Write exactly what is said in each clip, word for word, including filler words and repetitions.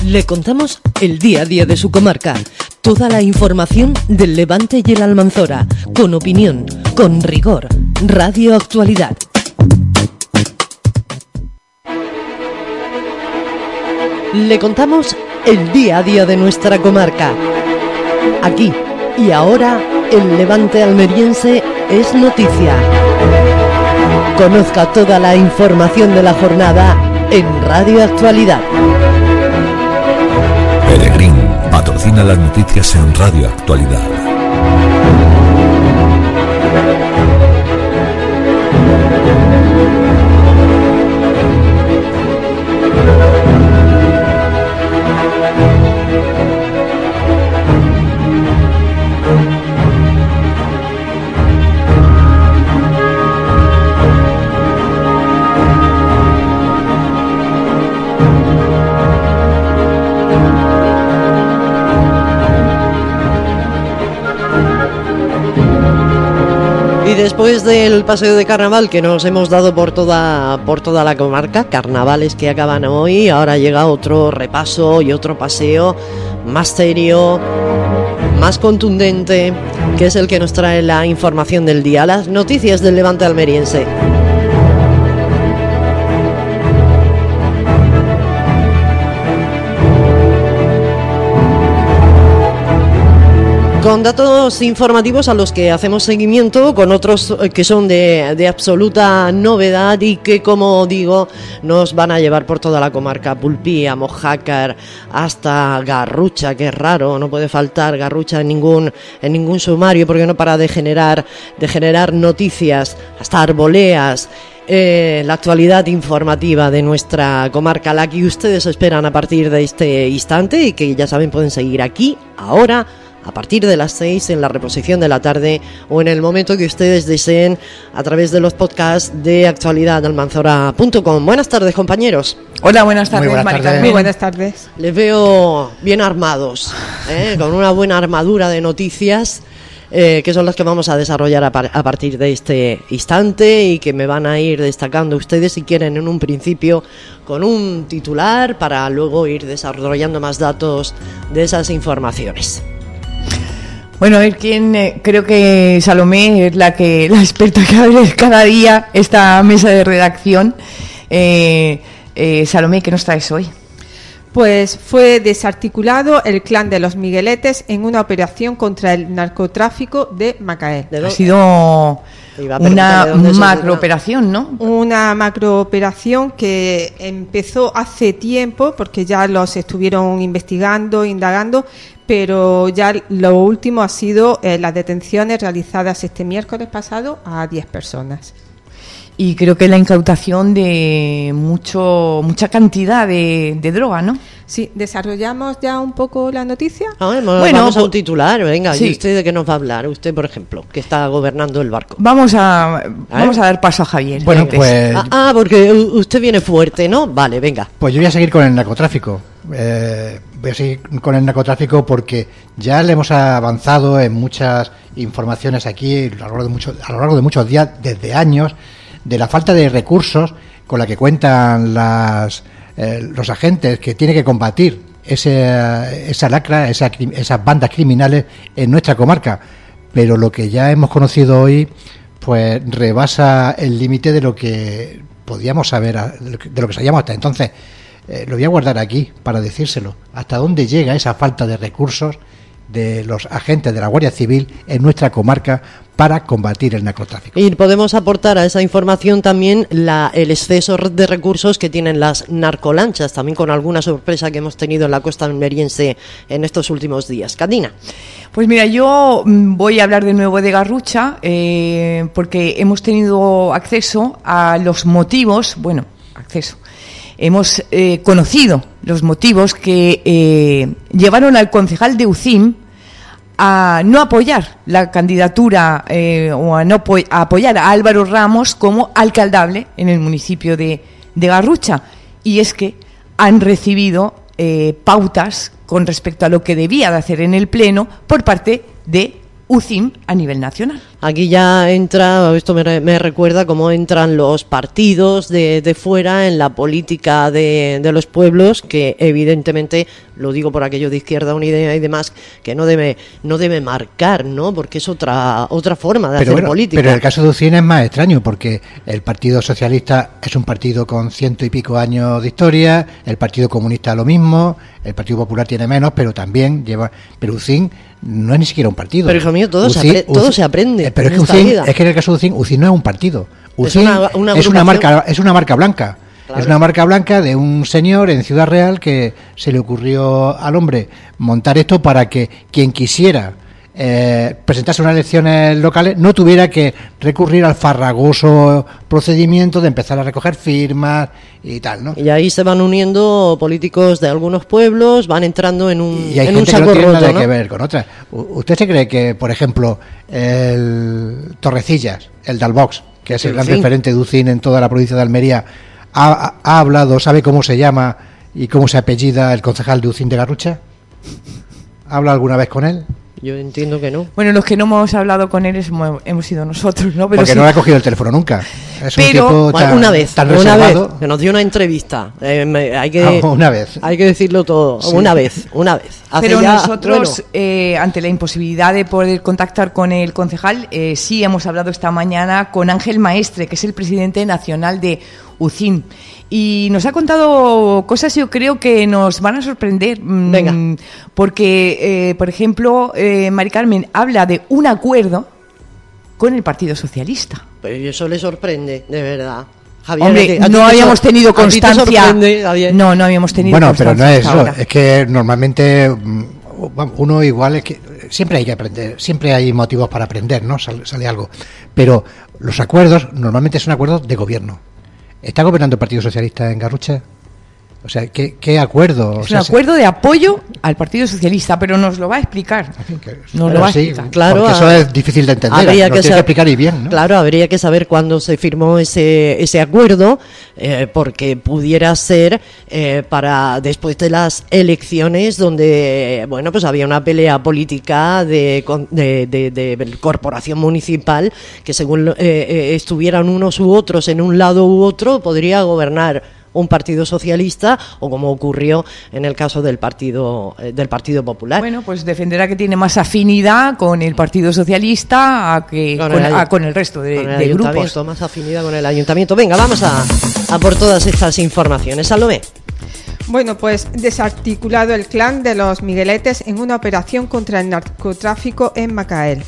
Le contamos el día a día de su comarca, toda la información del Levante y el Almanzora, con opinión, con rigor. Radio Actualidad. Le contamos el día a día de nuestra comarca. Aquí y ahora, el Levante almeriense es noticia. Conozca toda la información de la jornada en Radio Actualidad. Peregrín patrocina las noticias en Radio Actualidad. Y después del paseo de carnaval que nos hemos dado por toda por toda la comarca, carnavales que acaban hoy, ahora llega otro repaso y otro paseo más serio, más contundente, que es el que nos trae la información del día, las noticias del Levante almeriense. Con datos informativos a los que hacemos seguimiento, con otros que son de, de absoluta novedad y que, como digo, nos van a llevar por toda la comarca. Pulpía, Mojácar, hasta Garrucha, que es raro, no puede faltar Garrucha en ningún en ningún sumario porque no para de generar, de generar noticias, hasta Arboleas. Eh, la actualidad informativa de nuestra comarca, la que ustedes esperan a partir de este instante y que ya saben pueden seguir aquí, ahora, a partir de las seis en la reposición de la tarde o en el momento que ustedes deseen a través de los podcasts de actualidad almanzora punto com. Buenas tardes, compañeros. Hola, buenas tardes, Muy buenas Mari tardes. Carmen. Muy buenas tardes. Les veo bien armados, ¿eh? Con una buena armadura de noticias, eh, que son las que vamos a desarrollar a, par- a partir de este instante y que me van a ir destacando ustedes si quieren en un principio con un titular para luego ir desarrollando más datos de esas informaciones. Bueno, a ver quién, eh, creo que Salomé es la que la experta que abre cada día esta mesa de redacción. Eh, eh, Salomé, ¿qué nos traes hoy? Pues fue desarticulado el clan de los Migueletes en una operación contra el narcotráfico de Macael. ¿De Ha dónde? sido Iba a preguntar una de dónde se macrooperación, ¿no? Una macrooperación que empezó hace tiempo, porque ya los estuvieron investigando, indagando, pero ya lo último ha sido eh, las detenciones realizadas este miércoles pasado a diez personas. Y creo que la incautación de mucho mucha cantidad de, de droga, ¿no? Sí, ¿desarrollamos ya un poco la noticia? Ah, bueno, Bueno, vamos a pues- un titular, venga, sí. ¿y usted de qué nos va a hablar? Usted, por ejemplo, que está gobernando el barco. Vamos a vamos a dar paso a Javier. Bueno, antes. pues, Ah, ah, porque u- usted viene fuerte, ¿no? Vale, venga. pues yo voy a seguir con el narcotráfico. Eh, voy a seguir con el narcotráfico porque ya le hemos avanzado en muchas informaciones aquí a lo largo de, mucho, a lo largo de muchos días, desde años, de la falta de recursos con la que cuentan las, eh, los agentes que tienen que combatir ese, esa lacra, esa, esas bandas criminales en nuestra comarca. Pero lo que ya hemos conocido hoy pues rebasa el límite de lo que podíamos saber, de lo que sabíamos hasta entonces. Eh, lo voy a guardar aquí para decírselo. ¿Hasta dónde llega esa falta de recursos de los agentes de la Guardia Civil en nuestra comarca para combatir el narcotráfico? Y podemos aportar a esa información también la, el exceso de recursos que tienen las narcolanchas, también con alguna sorpresa que hemos tenido en la costa almeriense en estos últimos días. Cadina. Pues mira, yo mm, voy a hablar de nuevo de Garrucha, eh, porque hemos tenido acceso a los motivos, bueno, acceso, hemos eh, conocido los motivos que eh, llevaron al concejal de U C I M a no apoyar la candidatura eh, o a no apo- a apoyar a Álvaro Ramos como alcaldable en el municipio de, de Garrucha. Y es que han recibido eh, pautas con respecto a lo que debía de hacer en el Pleno por parte de U C I M a nivel nacional. Aquí ya entra, esto me, me recuerda cómo entran los partidos de, de fuera en la política de, de los pueblos, que evidentemente, lo digo por aquello de Izquierda Unida y demás, que no debe no debe marcar, ¿no? Porque es otra otra forma de pero hacer bueno, política. Pero el caso de U C I M es más extraño, porque el Partido Socialista es un partido con ciento y pico años de historia, el Partido Comunista lo mismo, el Partido Popular tiene menos, pero también lleva... Pero U C I M no es ni siquiera un partido. Pero hijo mío, todo, U C I se, M, apre- todo U C I M, se aprende. Eh, pero es en que U esta C I M, vida. es que en el caso de U C I M, U C I M no es un partido. U Es C I M una- una es una agrupación. marca, es una marca blanca. Claro. Es una marca blanca de un señor en Ciudad Real que se le ocurrió al hombre montar esto para que quien quisiera eh, presentarse a unas elecciones locales no tuviera que recurrir al farragoso procedimiento de empezar a recoger firmas y tal, ¿no? Y ahí se van uniendo políticos de algunos pueblos, van entrando en un, Y hay en un gente que saco no tiene roto, nada ¿no? que ver con otra. U- ¿Usted se cree que, por ejemplo, el Torrecillas, el Dalbox, que es el Sí, gran sí. referente de U C I M en toda la provincia de Almería, ha, ha- ha hablado, sabe cómo se llama y cómo se apellida el concejal de U C I M de Garrucha? ¿Ha hablado alguna vez con él? Yo entiendo que no. Bueno, los que no hemos hablado con él es- hemos, hemos sido nosotros, ¿no? Pero Porque sí. no le ha cogido el teléfono nunca. Es un Pero- tipo tan, una vez, tan una vez, reservado. que nos dio una entrevista. Eh, me- hay que Ah, una vez. hay que decirlo todo. Sí. Una vez, una vez. Hace Pero ya- nosotros, bueno, eh, ante la imposibilidad de poder contactar con el concejal, eh, sí hemos hablado esta mañana con Ángel Maestre, que es el presidente nacional de U C I M. Y nos ha contado cosas, yo creo que nos van a sorprender. mm, Venga. Porque, eh, por ejemplo, eh, Mari Carmen habla de un acuerdo con el Partido Socialista. pero eso le sorprende, de verdad. Javier, Hombre, ¿a ti- a ti no te habíamos sor- tenido a ti te constancia. sorprende, Javier? No, no habíamos tenido Bueno, pero constancia no es hasta eso. ahora. Es que normalmente mm, uno igual es que siempre hay que aprender, siempre hay motivos para aprender, ¿no? Sale, sale algo. Pero los acuerdos normalmente son acuerdos de gobierno. ¿Está gobernando el Partido Socialista en Garrucha? O sea, ¿qué, qué acuerdo? O Es sea, un acuerdo de apoyo al Partido Socialista, pero nos lo va a explicar. en fin, que- Nos lo claro, va a sí, explicar. Claro, porque eso a- es difícil de entender. Habría Lo que, tiene que sa- explicar y bien, ¿no? Claro, habría que saber cuándo se firmó ese, ese acuerdo, eh, porque pudiera ser eh, para después de las elecciones donde, bueno, pues había una pelea política de, con- de, de- de corporación municipal que según eh, eh, estuvieran unos u otros en un lado u otro, podría gobernar un partido socialista o como ocurrió en el caso del partido eh, del Partido Popular. Bueno, pues defenderá que tiene más afinidad con el Partido Socialista a que Con con, el a- ayu- con el resto de, con el de ayuntamiento, grupos. más afinidad con el ayuntamiento. Venga, vamos a, a por todas estas informaciones. Salomé. Bueno, pues desarticulado el clan de los Migueletes en una operación contra el narcotráfico en Macael.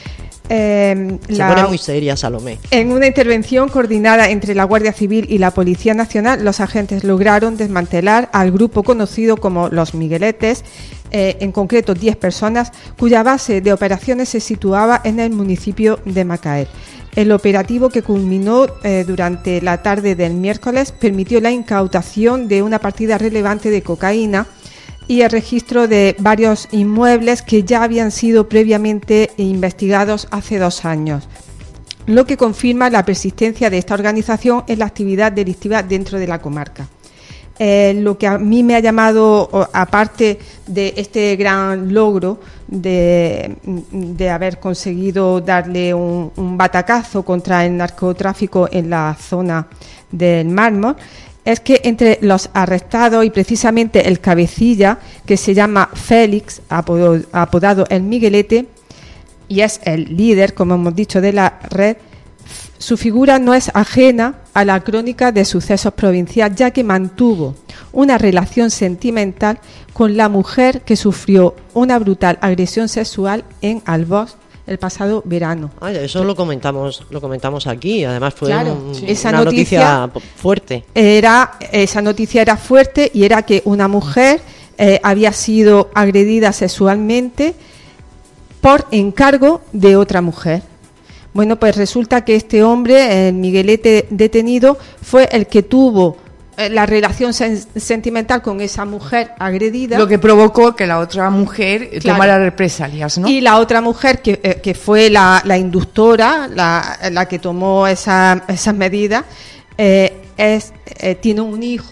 Eh, Se la- pone muy seria, Salomé. En una intervención coordinada entre la Guardia Civil y la Policía Nacional, los agentes lograron desmantelar al grupo conocido como los Migueletes, eh, en concreto diez personas, cuya base de operaciones se situaba en el municipio de Macael. El operativo, que culminó eh, durante la tarde del miércoles, permitió la incautación de una partida relevante de cocaína y el registro de varios inmuebles que ya habían sido previamente investigados hace dos años, lo que confirma la persistencia de esta organización en la actividad delictiva dentro de la comarca. Eh, lo que a mí me ha llamado, o, aparte de este gran logro de, de haber conseguido darle un, un batacazo contra el narcotráfico en la zona del Mármol, es que entre los arrestados y precisamente el cabecilla, que se llama Félix, apodo- apodado el Miguelete, y es el líder, como hemos dicho, de la red, su figura no es ajena a la crónica de sucesos provincial, ya que mantuvo una relación sentimental con la mujer que sufrió una brutal agresión sexual en Albós el pasado verano. Ay, eso lo comentamos, lo comentamos aquí. Además fue Claro, un- sí. Esa una noticia- noticia p- fuerte. Era, esa noticia era fuerte y era que una mujer eh, había sido agredida sexualmente por encargo de otra mujer. Bueno, pues resulta que este hombre, el Miguelete detenido, fue el que tuvo eh, la relación sen- sentimental con esa mujer agredida. Lo que provocó que la otra mujer eh, Claro. tomara represalias, ¿no? Y la otra mujer, que, eh, que fue la, la inductora, la, la que tomó esa- esas medidas, eh, es, eh, tiene un hijo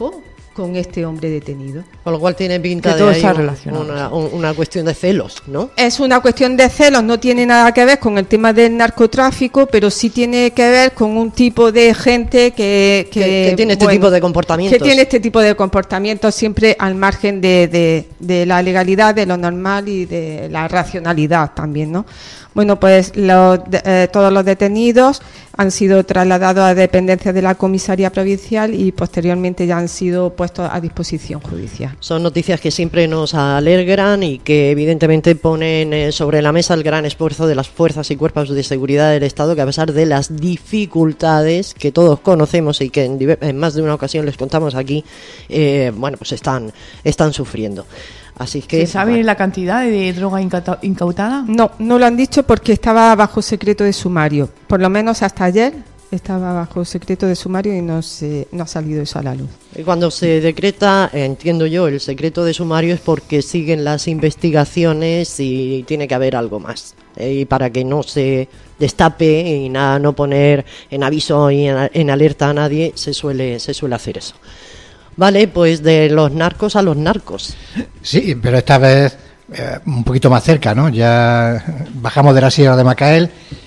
con este hombre detenido. Con lo cual tiene pinta Que de todo ahí está un- relacionado, una, sí. un- una cuestión de celos, ¿no? Es una cuestión de celos, no tiene nada que ver con el tema del narcotráfico, pero sí tiene que ver con un tipo de gente que... Que- que tiene este tipo de comportamientos. Que tiene este tipo de comportamientos siempre al margen de, de, de la legalidad, de lo normal y de la racionalidad también, ¿no? Bueno, pues los, de- eh, todos los detenidos han sido trasladados a dependencias de la comisaría provincial y posteriormente ya han sido puestos a disposición judicial. Son noticias que siempre nos alegran y que evidentemente ponen eh, sobre la mesa el gran esfuerzo de las fuerzas y cuerpos de seguridad del Estado, que a pesar de las dificultades que todos conocemos y que en, diver- en más de una ocasión les contamos aquí, eh, bueno, pues están, están sufriendo. Así que... ¿Se sabe la cantidad de droga incauta- incautada? No, no lo han dicho porque estaba bajo secreto de sumario. Por lo menos hasta ayer estaba bajo secreto de sumario y no, se, no ha salido eso a la luz. Y cuando se decreta, eh, entiendo yo, el secreto de sumario es porque siguen las investigaciones y tiene que haber algo más. Eh, y para que no se destape y nada, no poner en aviso y en, en alerta a nadie, se suele, se suele hacer eso. Vale, pues de los narcos a los narcos. Sí, pero esta vez eh, un poquito más cerca, ¿no? Ya bajamos de la Sierra de Macael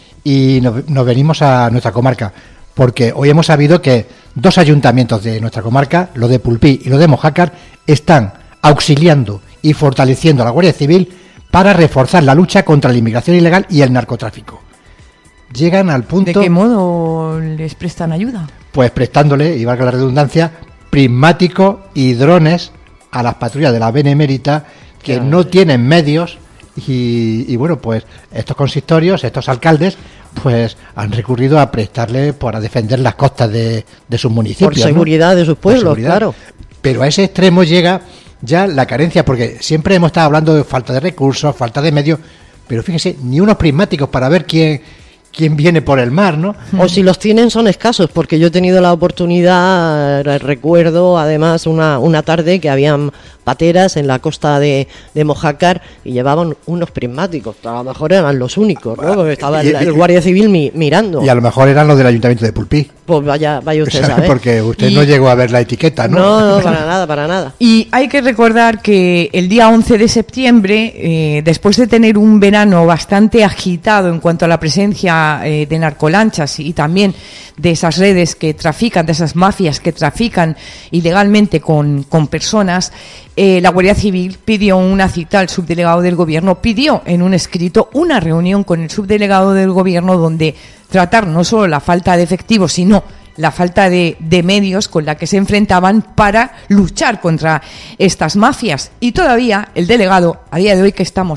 y nos, nos venimos a nuestra comarca, porque hoy hemos sabido que dos ayuntamientos de nuestra comarca, lo de Pulpí y lo de Mojácar, están auxiliando y fortaleciendo a la Guardia Civil para reforzar la lucha contra la inmigración ilegal y el narcotráfico. Llegan al punto... ¿De qué modo les prestan ayuda? Pues prestándole, y valga la redundancia, prismáticos y drones a las patrullas de la Benemérita que Claro. no tienen medios y, y bueno, pues estos consistorios, estos alcaldes, pues han recurrido a prestarle para defender las costas de, de sus municipios. Por ¿no? seguridad de sus Por pueblos, seguridad. claro. Pero a ese extremo llega ya la carencia, porque siempre hemos estado hablando de falta de recursos, falta de medios, pero fíjense, ni unos prismáticos para ver quién, quién viene por el mar, ¿no? O si los tienen son escasos, porque yo he tenido la oportunidad, eh, recuerdo además una, una tarde que habían pateras en la costa de, de Mojácar y llevaban unos prismáticos, a lo mejor eran los únicos, ¿no? Porque estaba el, el guardia civil mi- mirando. Y a lo mejor eran los del Ayuntamiento de Pulpí. Pues vaya, vaya usted a saber. Porque usted Y- no llegó a ver la etiqueta, ¿no? No, no, para nada, para nada. Y hay que recordar que el día once de septiembre, eh, después de tener un verano bastante agitado en cuanto a la presencia eh, de narcolanchas y también de esas redes que trafican, de esas mafias que trafican ilegalmente con, con personas, eh, la Guardia Civil pidió una cita al subdelegado del Gobierno, pidió en un escrito una reunión con el subdelegado del Gobierno donde tratar no solo la falta de efectivos, sino la falta de, de medios con la que se enfrentaban para luchar contra estas mafias. Y todavía el delegado, a día de hoy que estamos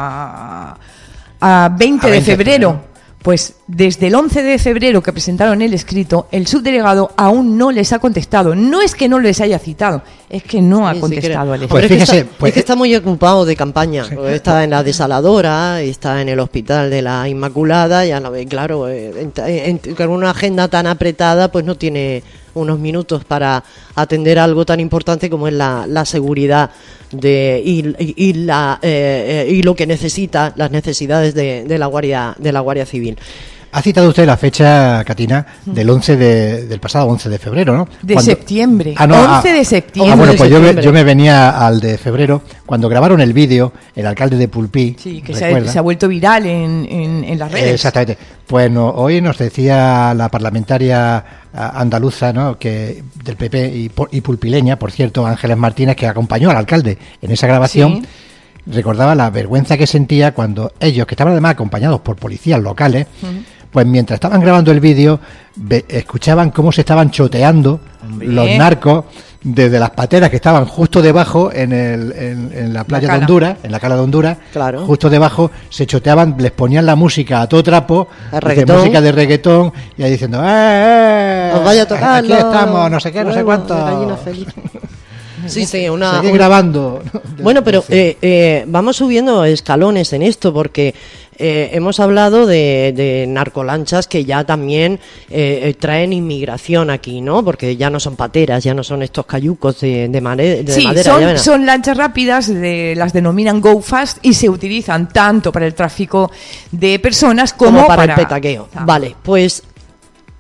a, a veinte A de veinte de febrero, febrero. pues desde el once de febrero que presentaron el escrito, el subdelegado aún no les ha contestado. No es que no les haya citado, es que no ha Ni contestado siquiera. al Hombre, escrito. Pues es que fíjese, está, pues- es que está muy ocupado de campaña. Porque está en la desaladora, está en el hospital de la Inmaculada, ya no ve, claro, eh, en- en- con una agenda tan apretada, pues no tiene unos minutos para atender algo tan importante como es la, la seguridad de y, y- y la eh, eh, y lo que necesita, las necesidades de, de la guardia de la Guardia Civil. Ha citado usted la fecha, Catina, del once de, del pasado once de febrero, ¿no? De Cuando- septiembre, Ah, no, once ah, de septiembre. Ah, bueno, de pues yo me, septiembre. yo me venía al de febrero, cuando grabaron el vídeo, el alcalde de Pulpí, Sí, que se ha, ¿recuerda? se ha vuelto viral en, en, en las redes. Exactamente. Pues no, hoy nos decía la parlamentaria ah, andaluza, ¿no?, que del P P y, po- y pulpileña, por cierto, Ángeles Martínez, que acompañó al alcalde en esa grabación, Sí. recordaba la vergüenza que sentía cuando ellos, que estaban además acompañados por policías locales, pues mientras estaban grabando el vídeo, ve- escuchaban cómo se estaban choteando Hombre. los narcos desde las pateras que estaban justo debajo en, el, en, en la playa de cala. Honduras, en la cala de Honduras, Claro. justo debajo, se choteaban, les ponían la música a todo trapo, El de reggaetón. música de reggaetón, y ahí diciendo, ¡eh, eh! Os vaya a tocar Aquí estamos, no sé qué, no sé huevos cuánto. de gallina feliz. Sí, sí, una, Seguid una- grabando. Bueno, pero eh, eh, vamos subiendo escalones en esto porque eh, hemos hablado de, de narcolanchas que ya también eh, eh, traen inmigración aquí, ¿no? Porque ya no son pateras, ya no son estos cayucos de, de, mare- de Sí, madera. ya son, ven. son lanchas rápidas, de, las denominan Go Fast y se utilizan tanto para el tráfico de personas como, como para, el petaqueo. Ah. Vale, pues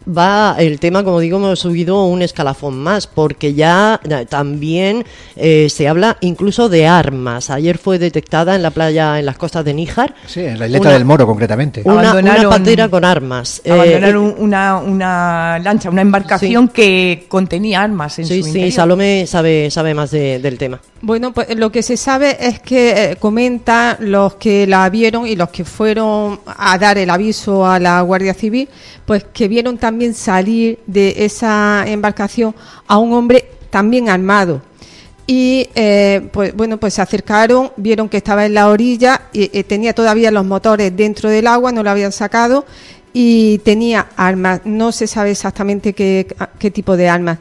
va el tema, como digo, hemos subido un escalafón más, porque ya también eh, se habla incluso de armas. Ayer fue detectada en la playa, en las costas de Níjar. Sí, en la isleta del Moro, concretamente. Una, una patera con armas. Abandonaron eh, una, una lancha, una embarcación sí. que contenía armas en sí, su sí, interior. Sí, Salomé sabe, sabe más de, del tema. Bueno, pues lo que se sabe es que eh, comentan los que la vieron y los que fueron a dar el aviso a la Guardia Civil, pues que vieron también salir de esa embarcación a un hombre también armado. Y eh, pues bueno, pues se acercaron, vieron que estaba en la orilla y eh, tenía todavía los motores dentro del agua, no lo habían sacado y tenía armas. No se sabe exactamente qué, qué tipo de armas.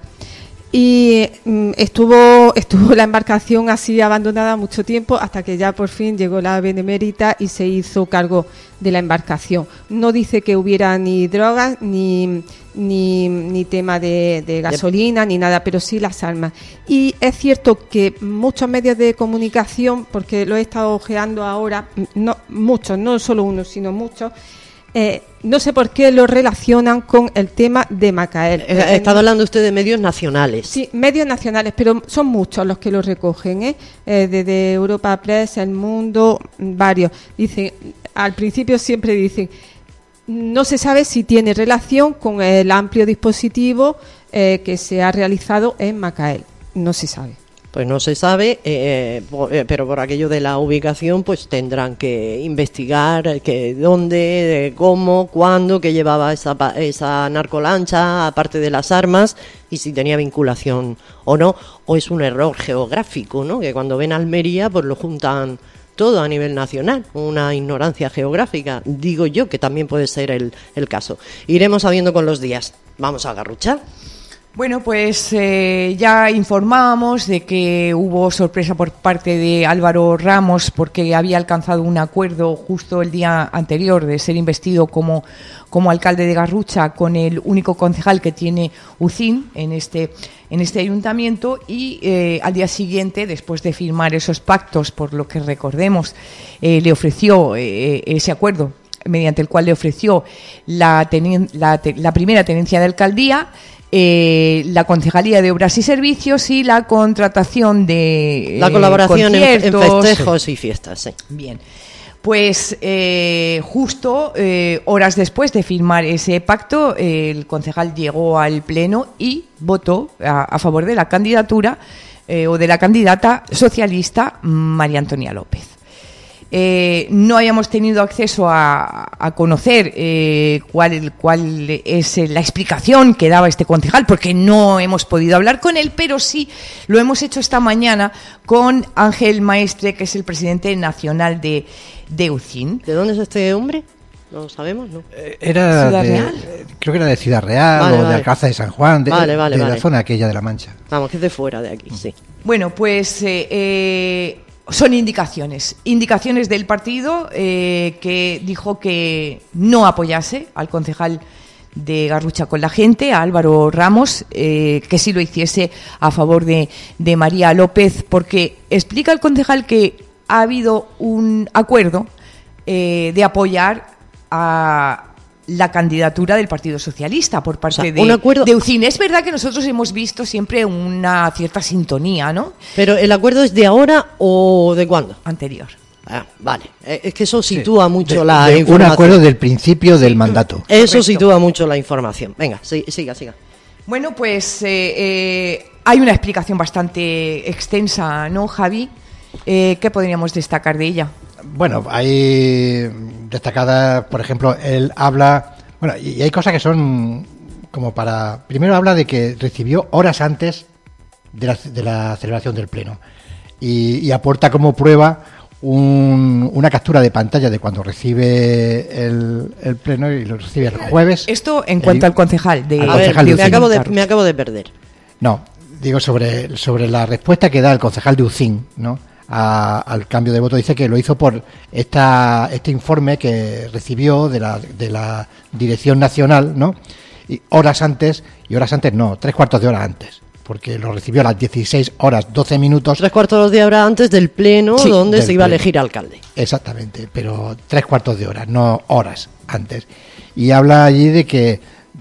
Y mm, estuvo estuvo la embarcación así abandonada mucho tiempo hasta que ya por fin llegó la Benemérita y se hizo cargo de la embarcación. No dice que hubiera ni drogas ni ni, ni tema de, de gasolina yep. ni nada, pero sí las armas. Y es cierto que muchos medios de comunicación, porque lo he estado ojeando ahora, no muchos, no solo uno, sino muchos, Eh, no sé por qué lo relacionan con el tema de Macael. Ha estado hablando usted de medios nacionales. Sí, medios nacionales, pero son muchos los que lo recogen, ¿eh? Eh, desde Europa Press, El Mundo, varios. Dicen, al principio siempre dicen, no se sabe si tiene relación con el amplio dispositivo eh, que se ha realizado en Macael. No se sabe. Pues no se sabe, eh, por, eh, pero por aquello de la ubicación, pues tendrán que investigar que dónde, de cómo, cuándo, qué llevaba esa, esa narcolancha, aparte de las armas, y si tenía vinculación o no, o es un error geográfico, ¿no? Que cuando ven Almería, pues lo juntan todo a nivel nacional, una ignorancia geográfica, digo yo, que también puede ser el, el caso. Iremos sabiendo con los días. Vamos a Garrucha. Bueno, pues eh, ya informábamos de que hubo sorpresa por parte de Álvaro Ramos porque había alcanzado un acuerdo justo el día anterior de ser investido como, como alcalde de Garrucha con el único concejal que tiene U C I N en este, en este ayuntamiento y eh, al día siguiente, después de firmar esos pactos, por lo que recordemos, eh, le ofreció eh, ese acuerdo mediante el cual le ofreció la, teni- la, te- la primera tenencia de alcaldía, Eh, la Concejalía de Obras y Servicios y la contratación de la colaboración eh, en, en festejos sí. y fiestas. Sí. Bien, pues eh, justo eh, horas después de firmar ese pacto, eh, el concejal llegó al pleno y votó a, a favor de la candidatura eh, o de la candidata socialista María Antonia López. Eh, no hayamos tenido acceso a, a conocer eh, cuál, cuál es la explicación que daba este concejal, porque no hemos podido hablar con él, pero sí lo hemos hecho esta mañana con Ángel Maestre, que es el presidente nacional de, de U C I N. ¿De dónde es este hombre? No lo sabemos, ¿no? Era ¿Ciudad de, Real? Creo que era de Ciudad Real vale, o vale. de Alcázar de San Juan, de, vale, vale, de vale. la zona aquella de La Mancha. Vamos, que es de fuera de aquí, sí. Bueno, pues eh, eh, son indicaciones, indicaciones del partido eh, que dijo que no apoyase al concejal de Garrucha con la gente, a Álvaro Ramos, eh, que sí lo hiciese a favor de, de María López, porque explica el concejal que ha habido un acuerdo eh, de apoyar a la candidatura del Partido Socialista por parte, o sea, de, un acuerdo... de U C I N. Es verdad que nosotros hemos visto siempre una cierta sintonía, ¿no? Pero ¿el acuerdo es de ahora o de cuándo? Anterior. Ah, vale, es que eso sitúa sí, mucho de, la de información. Un acuerdo del principio del mandato. Eso Correcto. sitúa mucho la información. Venga, siga, siga. Bueno, pues eh, eh, hay una explicación bastante extensa, ¿no, Javi? Eh, ¿Qué podríamos destacar de ella? Bueno, hay destacadas, por ejemplo, él habla, bueno, y hay cosas que son como para, primero habla de que recibió horas antes de la, de la celebración del pleno y, y aporta como prueba un, una captura de pantalla de cuando recibe el, el pleno y lo recibe el jueves. Esto en cuanto el, al concejal de, al a concejal ver, de me acabo de, me acabo de perder. No, digo sobre, sobre la respuesta que da el concejal de U C I N, ¿no? A, al cambio de voto. Dice que lo hizo por esta, este informe que recibió de la, de la Dirección Nacional, ¿no? Y horas antes, y horas antes no, tres cuartos de hora antes, porque lo recibió a las dieciséis horas doce minutos. Tres cuartos de hora antes del pleno, sí, donde del se iba pleno. a elegir alcalde. Exactamente, pero tres cuartos de hora, no horas antes. Y habla allí de que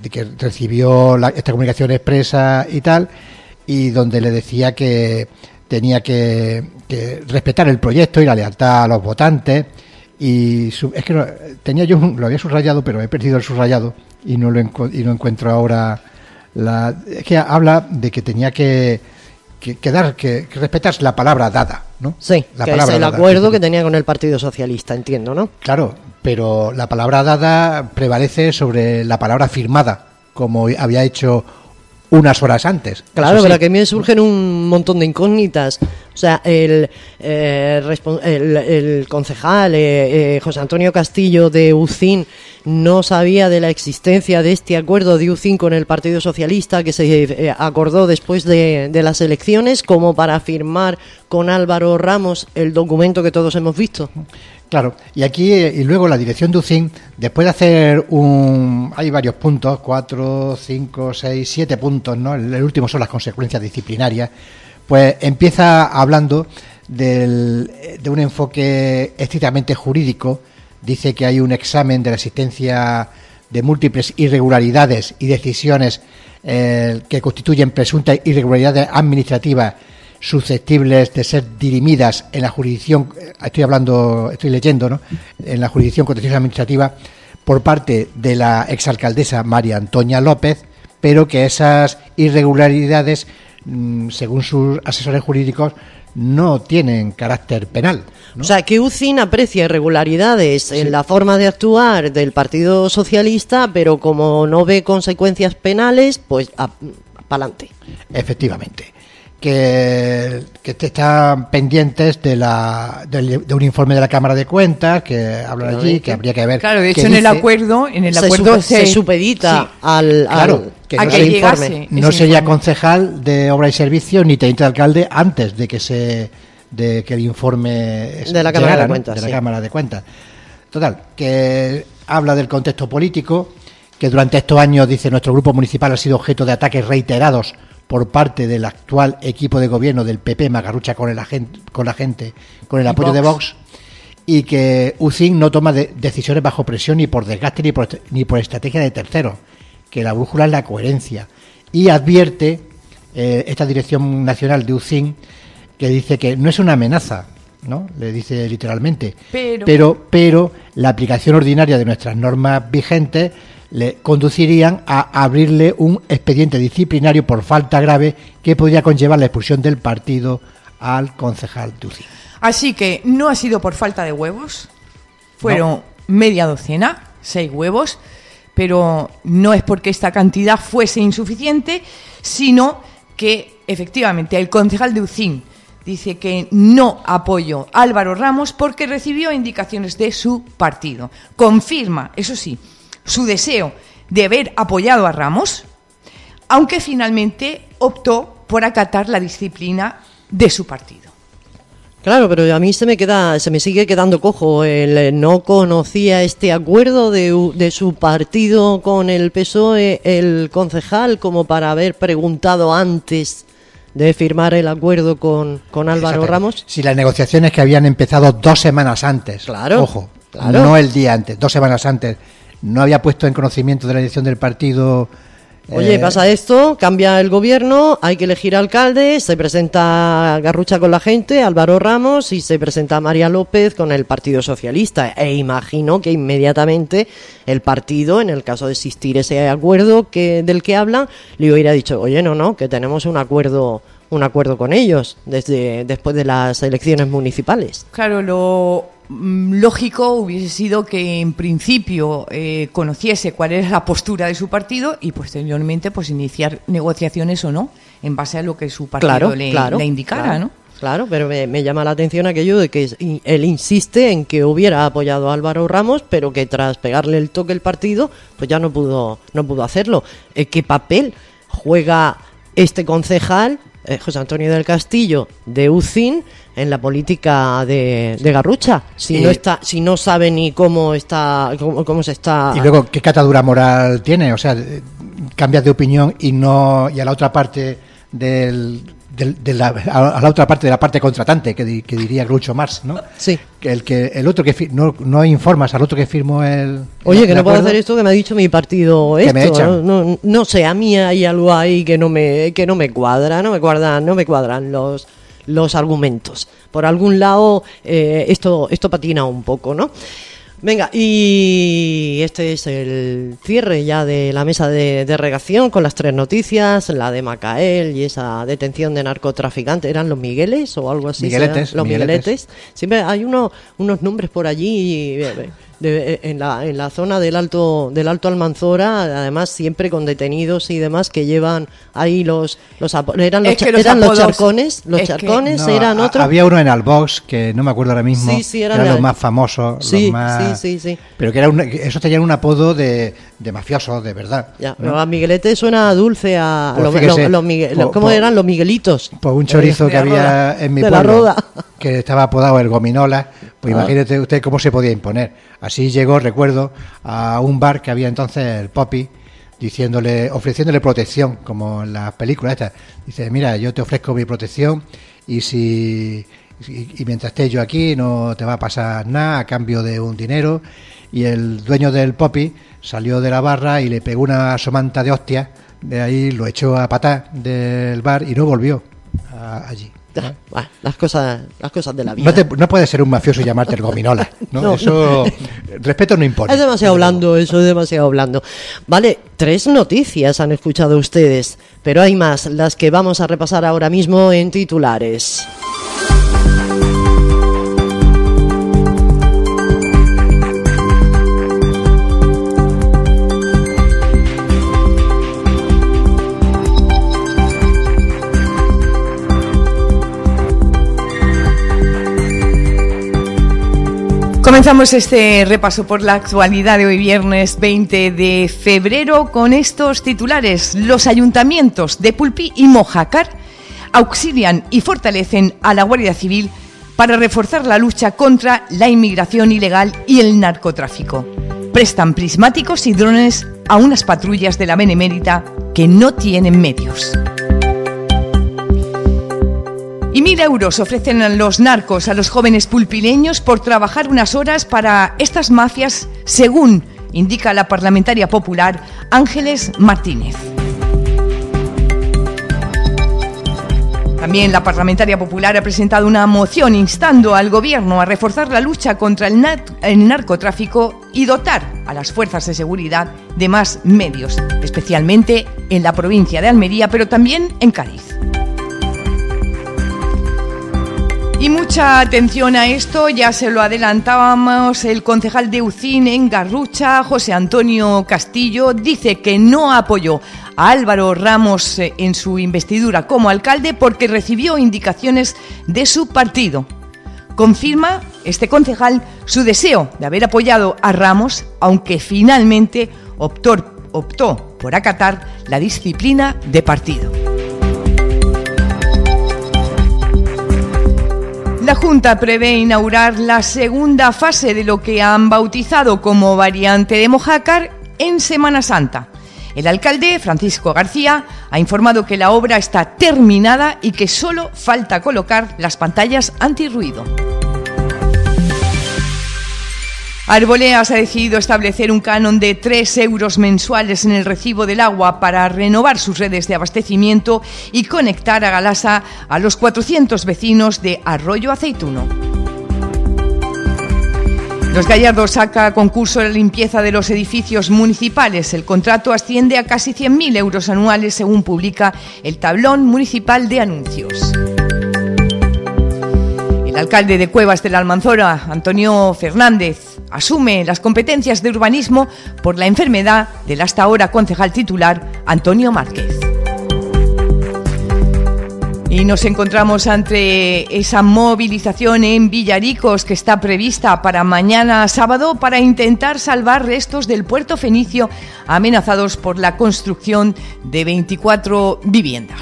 de que recibió la, esta comunicación expresa y tal, y donde le decía que tenía que, que respetar el proyecto y la lealtad a los votantes. Y su, es que no, tenía yo un, lo había subrayado, pero he perdido el subrayado y no lo enco, y no encuentro ahora la, es que habla de que tenía que que, que dar que, que respetar la palabra dada, ¿no? Sí, la que palabra es el dada, acuerdo que, que tenía con el Partido Socialista, entiendo, ¿no? Claro, pero la palabra dada prevalece sobre la palabra firmada, como había hecho unas horas antes. Claro, sí. pero aquí me surgen un montón de incógnitas. O sea, el, eh, el, el concejal eh, eh, José Antonio Castillo de U C I N no sabía de la existencia de este acuerdo de U C I N con el Partido Socialista que se eh, acordó después de, de las elecciones, como para firmar con Álvaro Ramos el documento que todos hemos visto. Claro, y aquí, y luego la dirección de U C I N, después de hacer un... hay varios puntos, cuatro, cinco, seis, siete puntos, ¿no? El, el último son las consecuencias disciplinarias, pues empieza hablando del, de un enfoque estrictamente jurídico. Dice que hay un examen de la existencia de múltiples irregularidades y decisiones eh, que constituyen presuntas irregularidades administrativas susceptibles de ser dirimidas en la jurisdicción, estoy hablando, estoy leyendo, ¿no? En la jurisdicción contenciosa administrativa por parte de la exalcaldesa María Antonia López, pero que esas irregularidades, mmm, según sus asesores jurídicos, no tienen carácter penal, ¿no? O sea, que U C I N aprecia irregularidades sí. en la forma de actuar del Partido Socialista, pero como no ve consecuencias penales, pues pa'lante. Efectivamente. Que, que están pendientes de la de, de un informe de la Cámara de Cuentas que hablan allí, que habría que ver. Claro, de hecho en dice, el acuerdo, en el se acuerdo supe, se, se supedita sí, al, claro, al que a no, que se informe. no sería informe. Concejal de Obra y Servicios ni teniente de alcalde antes de que se de que el informe de la Cámara llegara, de Cuentas, ¿no? de sí. la Cámara de Cuentas. Total, que habla del contexto político, que durante estos años, dice, nuestro grupo municipal ha sido objeto de ataques reiterados por parte del actual equipo de gobierno del P P, Magarrucha con, el agente, con la gente, con el apoyo Vox. de Vox, y que U C I N no toma de, decisiones bajo presión ni por desgaste ni por, ni por estrategia de terceros, que la brújula es la coherencia. Y advierte eh, esta dirección nacional de U C I N, que dice que no es una amenaza, ¿no? Le dice literalmente, pero, pero, pero la aplicación ordinaria de nuestras normas vigentes le conducirían a abrirle un expediente disciplinario por falta grave que podría conllevar la expulsión del partido al concejal de U C I N. Así que no ha sido por falta de huevos, fueron no. media docena, seis huevos, pero no es porque esta cantidad fuese insuficiente, sino que efectivamente el concejal de U C I N dice que no apoyó a Álvaro Ramos porque recibió indicaciones de su partido. Confirma, eso sí, su deseo de haber apoyado a Ramos, aunque finalmente optó por acatar la disciplina de su partido. Claro, pero a mí se me queda, se me sigue quedando cojo. El, no conocía este acuerdo de, de su partido con el P S O E, el concejal, como para haber preguntado antes de firmar el acuerdo con, con Álvaro Ramos. Si las negociaciones que habían empezado dos semanas antes, claro, ojo, claro. no el día antes, dos semanas antes, no había puesto en conocimiento de la dirección del partido. Oye, eh... pasa esto, cambia el gobierno, hay que elegir alcalde, se presenta Garrucha con la gente, Álvaro Ramos, y se presenta María López con el Partido Socialista. E imagino que inmediatamente el partido, en el caso de existir ese acuerdo que del que hablan, le hubiera dicho, oye, no, no, que tenemos un acuerdo un acuerdo con ellos desde después de las elecciones municipales. Claro, lo lógico hubiese sido que en principio eh, conociese cuál era la postura de su partido y posteriormente pues iniciar negociaciones o no en base a lo que su partido claro, le, claro, le indicara, claro, ¿no? Claro, pero me, me llama la atención aquello de que él insiste en que hubiera apoyado a Álvaro Ramos, pero que tras pegarle el toque el partido, pues ya no pudo no pudo hacerlo. Eh, ¿Qué papel juega este concejal, eh, José Antonio del Castillo, de U C I N, en la política de, de Garrucha? Si eh, no está, si no sabe ni cómo está, cómo, cómo se está. Y luego, ¿qué catadura moral tiene? O sea, cambias de opinión y no y a la otra parte del de, de la, a la otra parte, de la parte contratante, que, di, que diría Groucho Marx, ¿no? Sí. Que el que el otro que fi, no, no informas al otro que firmó el... Oye, el, que el no puedo acuerdo, hacer esto que me ha dicho mi partido que esto. me echan. No, no, no sé, a mí hay algo ahí que no me que no me cuadra, no me cuadran, no me cuadran los los argumentos. Por algún lado eh, esto esto patina un poco, ¿no? Venga, y este es el cierre ya de la mesa de, de redacción con las tres noticias, la de Macael y esa detención de narcotraficantes. ¿Eran los Migueles o algo así? Migueletes. Los Migueletes. Migueletes. Siempre hay uno, unos nombres por allí de, de, en, la, en la zona del Alto del Alto Almanzora, además siempre con detenidos y demás que llevan ahí los... los eran los, Es que los eran los apodos- charcones, los es que- charcones No, eran a- otros. Había uno en Albox, que no me acuerdo ahora mismo, Sí, sí, eran eran de- los más famosos, Sí, los más... sí, sí, sí. Pero que era un, que esos tenían un apodo de, de mafiosos, de verdad. Ya, ¿no? pero a Miguelete suena dulce a Pues los, fíjese, los- los Migue- po- ¿cómo po- eran los Miguelitos? Pues un chorizo Eh, que de la había Roda, en mi de la pueblo, Roda. que estaba apodado el Gominola, pues Ah. imagínate usted cómo se podía imponer. Así llegó, recuerdo, a un bar que había entonces, el Poppy, diciéndole, ofreciéndole protección, como en las películas estas. Dice, mira, yo te ofrezco mi protección y si y, y mientras esté yo aquí no te va a pasar nada a cambio de un dinero. Y el dueño del Poppy salió de la barra y le pegó una somanta de hostia, de ahí lo echó a patar del bar y no volvió a- allí. Ah, bueno, las cosas las cosas de la vida. No, te, no puedes ser un mafioso y llamarte el Gominola, ¿no? No. Eso, respeto no impone. Es demasiado blando, eso es demasiado blando. Vale, tres noticias han escuchado ustedes, pero hay más, las que vamos a repasar ahora mismo en titulares. Comenzamos este repaso por la actualidad de hoy viernes veinte de febrero con estos titulares. Los ayuntamientos de Pulpí y Mojácar auxilian y fortalecen a la Guardia Civil para reforzar la lucha contra la inmigración ilegal y el narcotráfico. Prestan prismáticos y drones a unas patrullas de la Benemérita que no tienen medios. Y mil euros ofrecen a los narcos a los jóvenes pulpileños por trabajar unas horas para estas mafias, según indica la parlamentaria popular Ángeles Martínez. También la parlamentaria popular ha presentado una moción instando al gobierno a reforzar la lucha contra el, nar- el narcotráfico y dotar a las fuerzas de seguridad de más medios, especialmente en la provincia de Almería, pero también en Cádiz. Y mucha atención a esto, ya se lo adelantábamos, el concejal de Ucín en Garrucha, José Antonio Castillo, dice que no apoyó a Álvaro Ramos en su investidura como alcalde porque recibió indicaciones de su partido. Confirma este concejal su deseo de haber apoyado a Ramos, aunque finalmente optó, optó por acatar la disciplina de partido. La Junta prevé inaugurar la segunda fase de lo que han bautizado como variante de Mojácar en Semana Santa. El alcalde, Francisco García, ha informado que la obra está terminada y que solo falta colocar las pantallas antirruido. Arboleas ha decidido establecer un canon de tres euros mensuales en el recibo del agua para renovar sus redes de abastecimiento y conectar a Galasa a los cuatrocientos vecinos de Arroyo Aceituno. Los Gallardos saca a concurso la limpieza de los edificios municipales. El contrato asciende a casi cien mil euros anuales, según publica el tablón municipal de anuncios. El alcalde de Cuevas de la Almanzora, Antonio Fernández, asume las competencias de urbanismo por la enfermedad del hasta ahora concejal titular, Antonio Márquez. Y nos encontramos ante esa movilización en Villaricos que está prevista para mañana sábado para intentar salvar restos del puerto fenicio amenazados por la construcción de veinticuatro viviendas.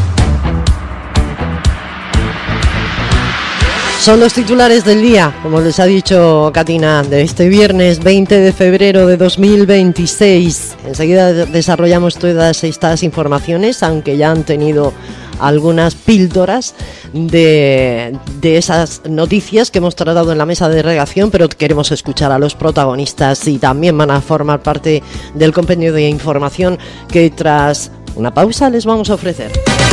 Son los titulares del día, como les ha dicho Katina, de este viernes veinte de febrero de dos mil veintiséis. Enseguida desarrollamos todas estas informaciones, aunque ya han tenido algunas píldoras de, de esas noticias que hemos tratado en la mesa de redacción, pero queremos escuchar a los protagonistas y también van a formar parte del compendio de información que tras una pausa les vamos a ofrecer.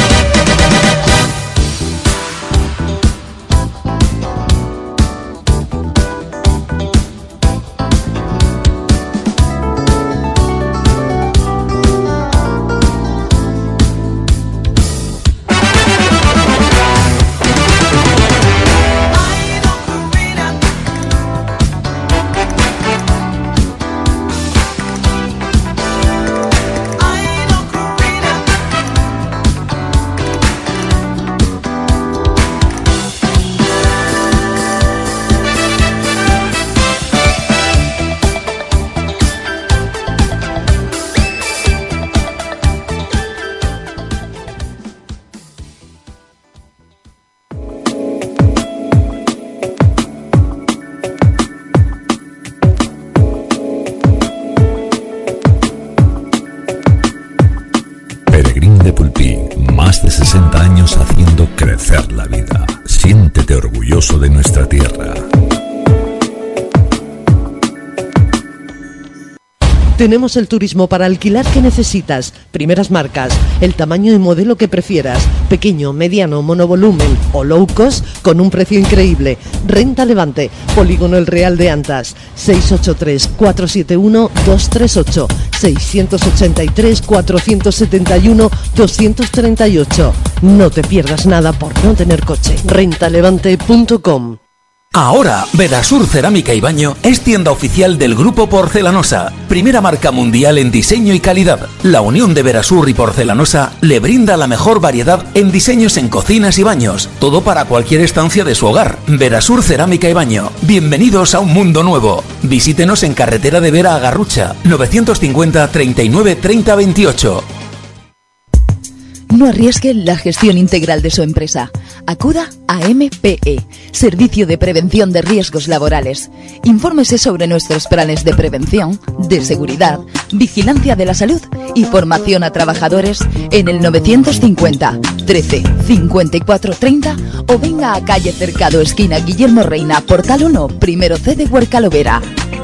sesenta años haciendo crecer la vida. Siéntete orgulloso de nuestra tierra. Tenemos el turismo para alquilar que necesitas, primeras marcas, el tamaño y modelo que prefieras, pequeño, mediano, monovolumen o low cost con un precio increíble. Renta Levante, Polígono El Real de Antas, seis ocho tres, cuatro siete uno, dos tres ocho, seis ocho tres, cuatro siete uno, dos tres ocho. No te pierdas nada por no tener coche. renta levante punto com. Ahora, Verasur Cerámica y Baño es tienda oficial del Grupo Porcelanosa, primera marca mundial en diseño y calidad. La unión de Verasur y Porcelanosa le brinda la mejor variedad en diseños en cocinas y baños, todo para cualquier estancia de su hogar. Verasur Cerámica y Baño, bienvenidos a un mundo nuevo. Visítenos en Carretera de Vera a Garrucha, novecientos cincuenta, treinta y nueve, treinta, veintiocho. No arriesgue la gestión integral de su empresa. Acuda a M P E, Servicio de Prevención de Riesgos Laborales. Infórmese sobre nuestros planes de prevención, de seguridad, vigilancia de la salud y formación a trabajadores en el novecientos cincuenta, trece, cincuenta y cuatro, treinta o venga a calle Cercado, esquina Guillermo Reina, Portal uno, primero C de Huercalovera.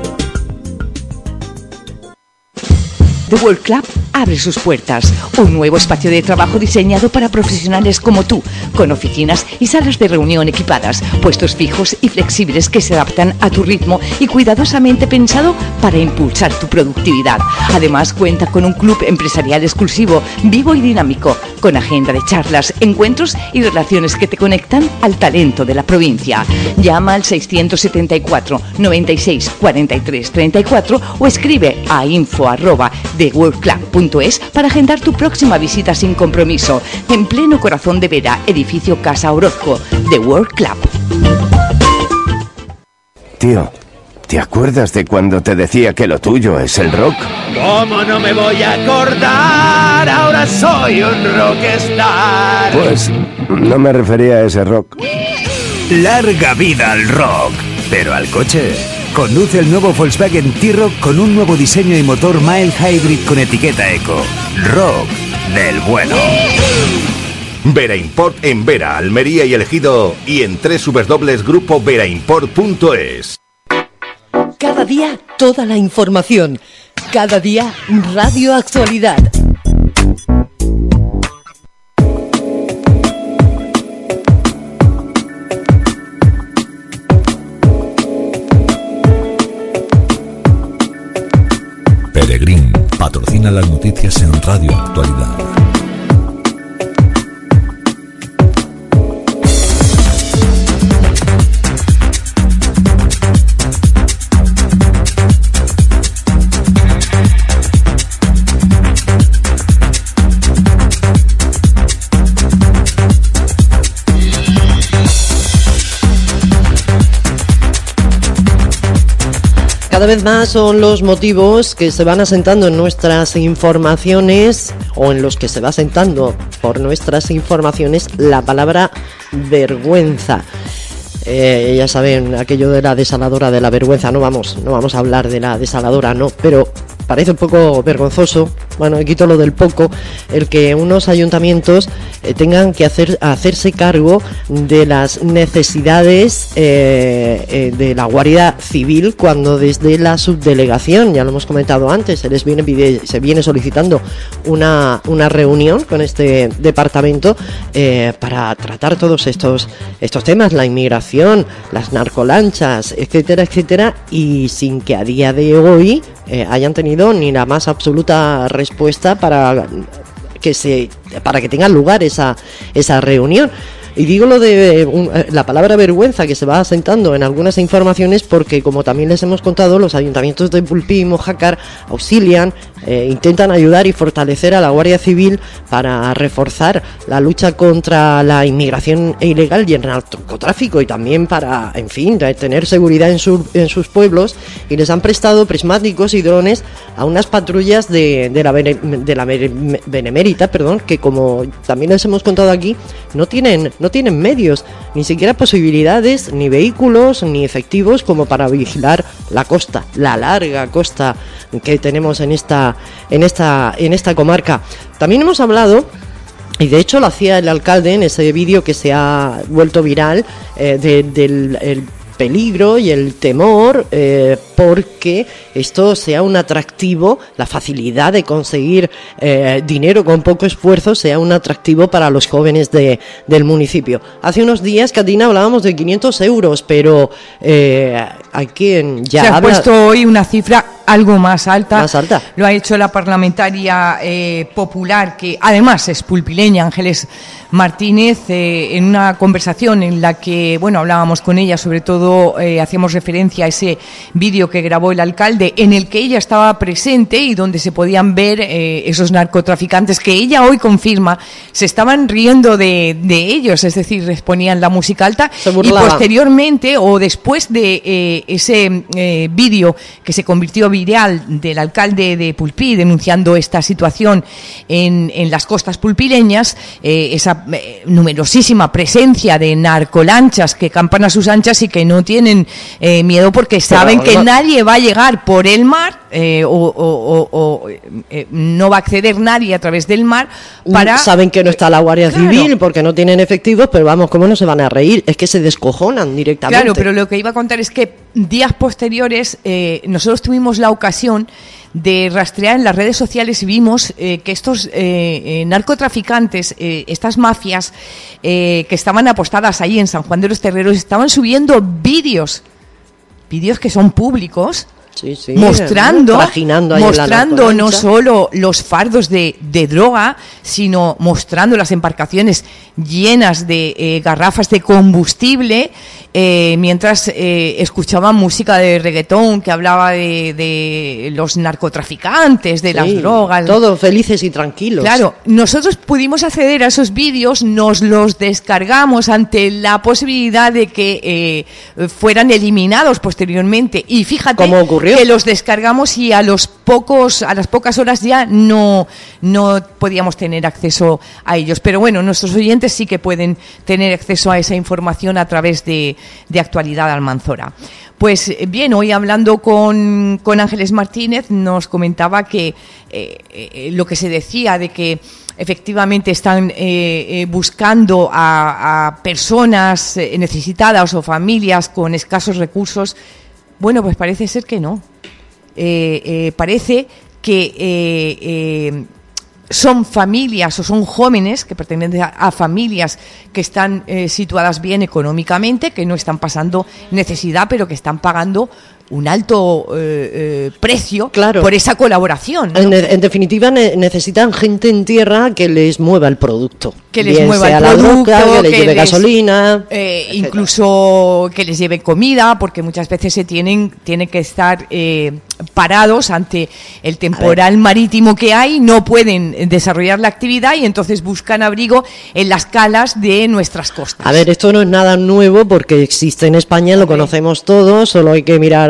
The World Club abre sus puertas, un nuevo espacio de trabajo diseñado para profesionales como tú, con oficinas y salas de reunión equipadas, puestos fijos y flexibles que se adaptan a tu ritmo y cuidadosamente pensado para impulsar tu productividad. Además cuenta con un club empresarial exclusivo, vivo y dinámico, con agenda de charlas, encuentros y relaciones que te conectan al talento de la provincia. Llama al seiscientos setenta y cuatro, noventa y seis, cuarenta y tres, treinta y cuatro o escribe a info arroba de world club punto es para agendar tu próxima visita sin compromiso, en pleno corazón de Vera, edificio Casa Orozco, The World Club. Tío, ¿te acuerdas de cuando te decía que lo tuyo es el rock? ¿Cómo no me voy a acordar? Ahora soy un rockstar. Pues no me refería a ese rock. Larga vida al rock, pero al coche. Conduce el nuevo Volkswagen T-Roc con un nuevo diseño y motor mild hybrid con etiqueta eco. Rock del bueno. Vera Import en Vera, Almería y El Ejido y en doble u doble u doble u punto grupo vera import punto es. Cada día toda la información. Cada día Radio Actualidad. Peregrín patrocina las noticias en Radio Actualidad. Cada vez más son los motivos que se van asentando en nuestras informaciones o en los que se va asentando por nuestras informaciones la palabra vergüenza. Eh, ya saben, aquello de la desaladora de la vergüenza, no vamos, no vamos a hablar de la desaladora, no, pero parece un poco vergonzoso bueno, me quito lo del poco, el que unos ayuntamientos eh, tengan que hacer hacerse cargo de las necesidades eh, eh, de la Guardia Civil, cuando desde la subdelegación, ya lo hemos comentado antes, se les viene se viene solicitando una, una reunión con este departamento eh, para tratar todos estos estos temas, la inmigración, las narcolanchas, etcétera, etcétera, y sin que a día de hoy eh, hayan tenido ni la más absoluta respuesta para que se para que tenga lugar esa esa reunión. Y digo lo de un, la palabra vergüenza, que se va asentando en algunas informaciones, porque como también les hemos contado, los ayuntamientos de Pulpí y Mojácar auxilian, eh, intentan ayudar y fortalecer a la Guardia Civil para reforzar la lucha contra la inmigración ilegal y el narcotráfico, y también para, en fin, tener seguridad en, su, en sus pueblos, y les han prestado prismáticos y drones a unas patrullas de, de la, bene, de la Benemérita, perdón, que como también les hemos contado aquí, no tienen no tienen medios, ni siquiera posibilidades, ni vehículos, ni efectivos como para vigilar la costa, la larga costa que tenemos en esta, en esta, en esta comarca. También hemos hablado, y de hecho lo hacía el alcalde en ese vídeo que se ha vuelto viral, eh, de, del el peligro y el temor eh, porque esto sea un atractivo, la facilidad de conseguir eh, dinero con poco esfuerzo sea un atractivo para los jóvenes de, del municipio. Hace unos días, Katina, hablábamos de quinientos euros, pero eh, hay quien ya se ha habla... puesto hoy una cifra algo más alta. Más alta. Lo ha hecho la parlamentaria eh, popular, que además es pulpileña, Ángeles Martínez, eh, en una conversación en la que, bueno, hablábamos con ella, sobre todo eh, hacíamos referencia a ese vídeo que grabó el alcalde, en el que ella estaba presente y donde se podían ver eh, esos narcotraficantes que ella hoy confirma se estaban riendo de, de ellos, es decir, les ponían la música alta, y posteriormente o después de eh, ese eh, vídeo que se convirtió viral del alcalde de Pulpí denunciando esta situación en, en las costas pulpileñas, eh, esa eh, numerosísima presencia de narcolanchas que campan a sus anchas y que no tienen eh, miedo porque saben Pero, que no... nadie va a llegar por el mar eh, o, o, o, o eh, no va a acceder nadie a través del mar para... Saben que no está la Guardia claro. Civil porque no tienen efectivos, pero vamos, ¿cómo no se van a reír? Es que se descojonan directamente. Claro, pero lo que iba a contar es que días posteriores eh, nosotros tuvimos la ocasión de rastrear en las redes sociales y vimos eh, que estos eh, eh, narcotraficantes, eh, estas mafias eh, que estaban apostadas ahí en San Juan de los Terreros, estaban subiendo vídeos, vídeos que son públicos, sí, sí, mostrando, mostrando no la solo los fardos de, de droga, sino mostrando las embarcaciones llenas de eh, garrafas de combustible, eh, mientras eh, escuchaban música de reggaetón que hablaba de, de los narcotraficantes, de sí, las drogas. Todos felices y tranquilos. Claro, nosotros pudimos acceder a esos vídeos, nos los descargamos ante la posibilidad de que eh, fueran eliminados posteriormente. Y fíjate, ¿cómo ocurrió? Que los descargamos y a los pocos, a las pocas horas ya no, no podíamos tener acceso a ellos. Pero bueno, nuestros oyentes sí que pueden tener acceso a esa información a través de, de Actualidad Almanzora. Pues bien, hoy hablando con, con Ángeles Martínez nos comentaba que eh, eh, lo que se decía de que efectivamente están eh, eh, buscando a, a personas eh, necesitadas o familias con escasos recursos. Bueno, pues parece ser que no. Eh, eh, parece que eh, eh, son familias o son jóvenes que pertenecen a, a familias que están eh, situadas bien económicamente, que no están pasando necesidad, pero que están pagando un alto eh, eh, precio claro. por esa colaboración, ¿no? En, en definitiva, ne- necesitan gente en tierra que les mueva el producto. Que les Bien mueva sea el la producto, droga, que les que lleve les, gasolina. Eh, incluso que les lleve comida, porque muchas veces se tienen, tienen que estar eh, parados ante el temporal marítimo que hay, no pueden desarrollar la actividad y entonces buscan abrigo en las calas de nuestras costas. A ver, esto no es nada nuevo porque existe en España, lo conocemos todos, solo hay que mirar a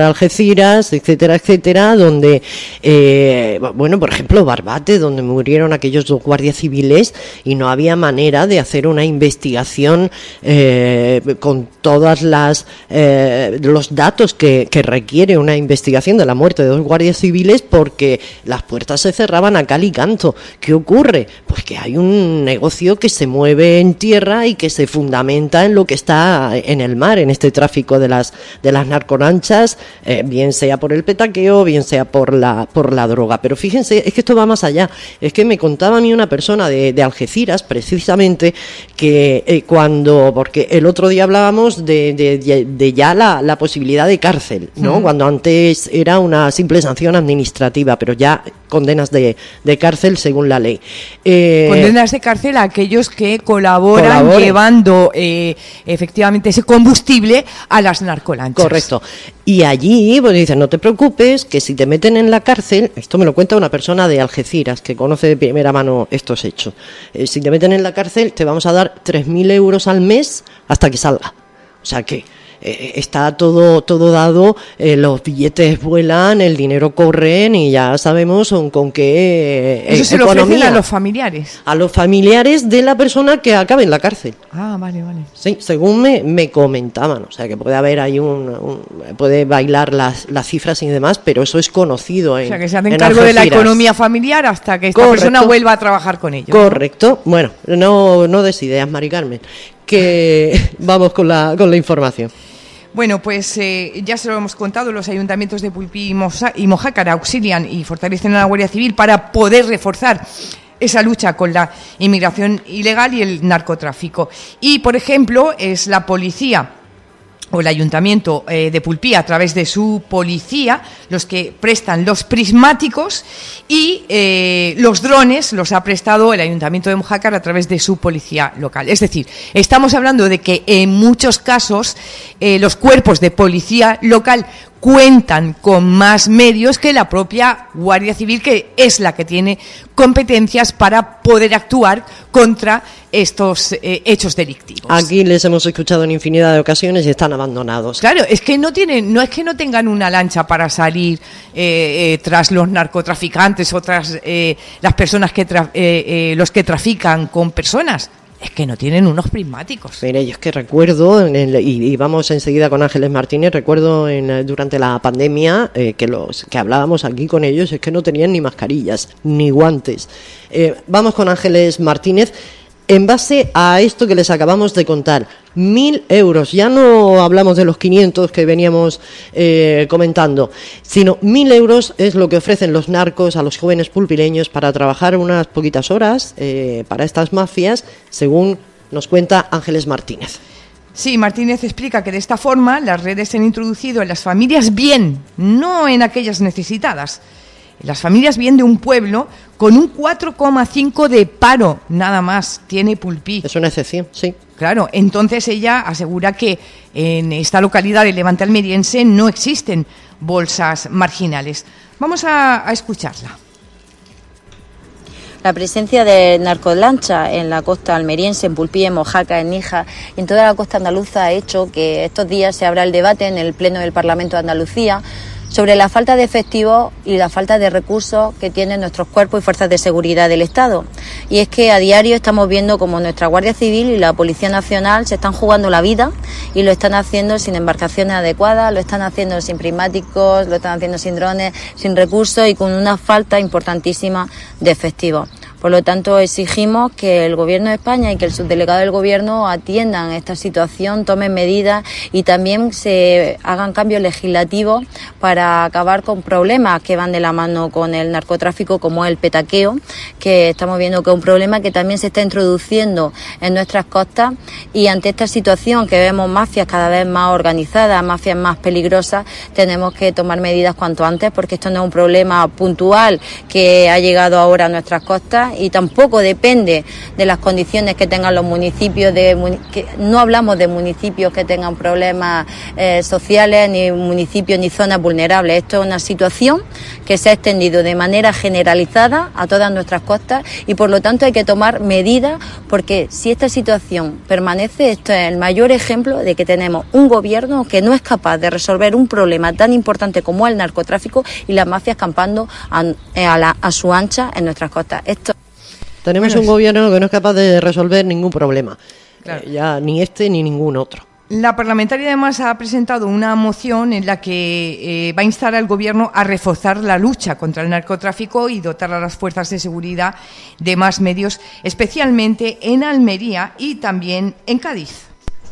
Algeciras, etcétera, etcétera, donde, eh, bueno, por ejemplo, Barbate, donde murieron aquellos dos guardias civiles y no había manera de hacer una investigación eh, con todas las eh, los datos que, que requiere una investigación de la muerte de dos guardias civiles, porque las puertas se cerraban a cal y canto. ¿Qué ocurre? Pues que hay un negocio que se mueve en tierra y que se fundamenta en lo que está en el mar, en este tráfico de las de las narcolanchas, eh, bien sea por el petaqueo, bien sea por la por la droga. Pero fíjense, es que esto va más allá. Es que me contaba a mí una persona de, de Algeciras, precisamente, que eh, cuando, porque el otro día hablábamos de, de, de ya la, la posibilidad de cárcel, ¿no? Uh-huh. Cuando antes era una simple sanción administrativa, pero ya condenas de, de cárcel según la ley. Eh, condenas de cárcel a aquellos que colaboran colaboren. llevando eh, efectivamente ese combustible a las narcolanchas. Correcto. Y allí, pues dicen, no te preocupes, que si te meten en la cárcel, esto me lo cuenta una persona de Algeciras, que conoce de primera mano estos hechos, eh, si te meten en la cárcel te vamos a dar tres mil euros al mes hasta que salga. O sea que eh, está todo todo dado, eh, los billetes vuelan, el dinero corre y ya sabemos con, con qué eh, Eso se economía. lo ofrecen a los familiares. A los familiares de la persona que acabe en la cárcel. Ah, vale, vale. Sí, según me, me comentaban, o sea que puede haber ahí un, un puede bailar las, las cifras y demás, pero eso es conocido en, o sea que se hacen en cargo Algeciras. de la economía familiar hasta que esta Correcto. persona vuelva a trabajar con ellos. Correcto. ¿No? Bueno, no no des ideas, Mari Carmen, que vamos con la con la información. Bueno, pues eh, ya se lo hemos contado, los ayuntamientos de Pulpí y, Mosa, y Mojácar auxilian y fortalecen a la Guardia Civil para poder reforzar esa lucha con la inmigración ilegal y el narcotráfico. Y, por ejemplo, es la policía o el ayuntamiento eh, de Pulpí, a través de su policía, los que prestan los prismáticos, y eh, los drones los ha prestado el ayuntamiento de Mojácar a través de su policía local. Es decir, estamos hablando de que en muchos casos eh, los cuerpos de policía local cuentan con más medios que la propia Guardia Civil, que es la que tiene competencias para poder actuar contra estos eh, hechos delictivos. Aquí les hemos escuchado en infinidad de ocasiones y están abandonados. Claro, es que no tienen, no es que no tengan una lancha para salir eh, eh, tras los narcotraficantes o tras eh, las personas que tra- eh, eh, los que trafican con personas. Es que no tienen unos prismáticos. Mire, yo es que recuerdo, en el, y, y vamos enseguida con Ángeles Martínez, recuerdo en, durante la pandemia eh, que los que hablábamos aquí con ellos es que no tenían ni mascarillas, ni guantes. Eh, vamos con Ángeles Martínez. En base a esto que les acabamos de contar, mil euros, ya no hablamos de los quinientos que veníamos eh, comentando, sino mil euros es lo que ofrecen los narcos a los jóvenes pulpileños para trabajar unas poquitas horas eh, para estas mafias, según nos cuenta Ángeles Martínez. Sí, Martínez explica que de esta forma las redes se han introducido en las familias bien, no en aquellas necesitadas. Las familias bien de un pueblo con un cuatro coma cinco de paro, nada más, tiene Pulpí. Es una excepción, sí. Claro, entonces ella asegura que en esta localidad del Levante almeriense no existen bolsas marginales. Vamos a, a escucharla. La presencia de narcolancha en la costa almeriense, en Pulpí, en Mojácar, en Níjar y en toda la costa andaluza ha hecho que estos días se abra el debate en el Pleno del Parlamento de Andalucía sobre la falta de efectivos y la falta de recursos que tienen nuestros cuerpos y fuerzas de seguridad del Estado. Y es que a diario estamos viendo como nuestra Guardia Civil y la Policía Nacional se están jugando la vida y lo están haciendo sin embarcaciones adecuadas, lo están haciendo sin prismáticos, lo están haciendo sin drones, sin recursos y con una falta importantísima de efectivos. Por lo tanto, exigimos que el Gobierno de España y que el subdelegado del Gobierno atiendan esta situación, tomen medidas y también se hagan cambios legislativos para acabar con problemas que van de la mano con el narcotráfico, como el petaqueo, que estamos viendo que es un problema que también se está introduciendo en nuestras costas, y ante esta situación que vemos mafias cada vez más organizadas, mafias más peligrosas, tenemos que tomar medidas cuanto antes, porque esto no es un problema puntual que ha llegado ahora a nuestras costas, fáctica y tampoco depende de las condiciones que tengan los municipios, de que no hablamos de municipios que tengan problemas eh, sociales, ni municipios ni zonas vulnerables. Esto es una situación que se ha extendido de manera generalizada a todas nuestras costas y por lo tanto hay que tomar medidas, porque si esta situación permanece, esto es el mayor ejemplo de que tenemos un gobierno que no es capaz de resolver un problema tan importante como el narcotráfico y las mafias campando a, a, la, a su ancha en nuestras costas. Esto... Tenemos bueno, un gobierno que no es capaz de resolver ningún problema, claro. eh, ya ni este ni ningún otro. La parlamentaria además ha presentado una moción en la que eh, va a instar al Gobierno a reforzar la lucha contra el narcotráfico y dotar a las fuerzas de seguridad de más medios, especialmente en Almería y también en Cádiz.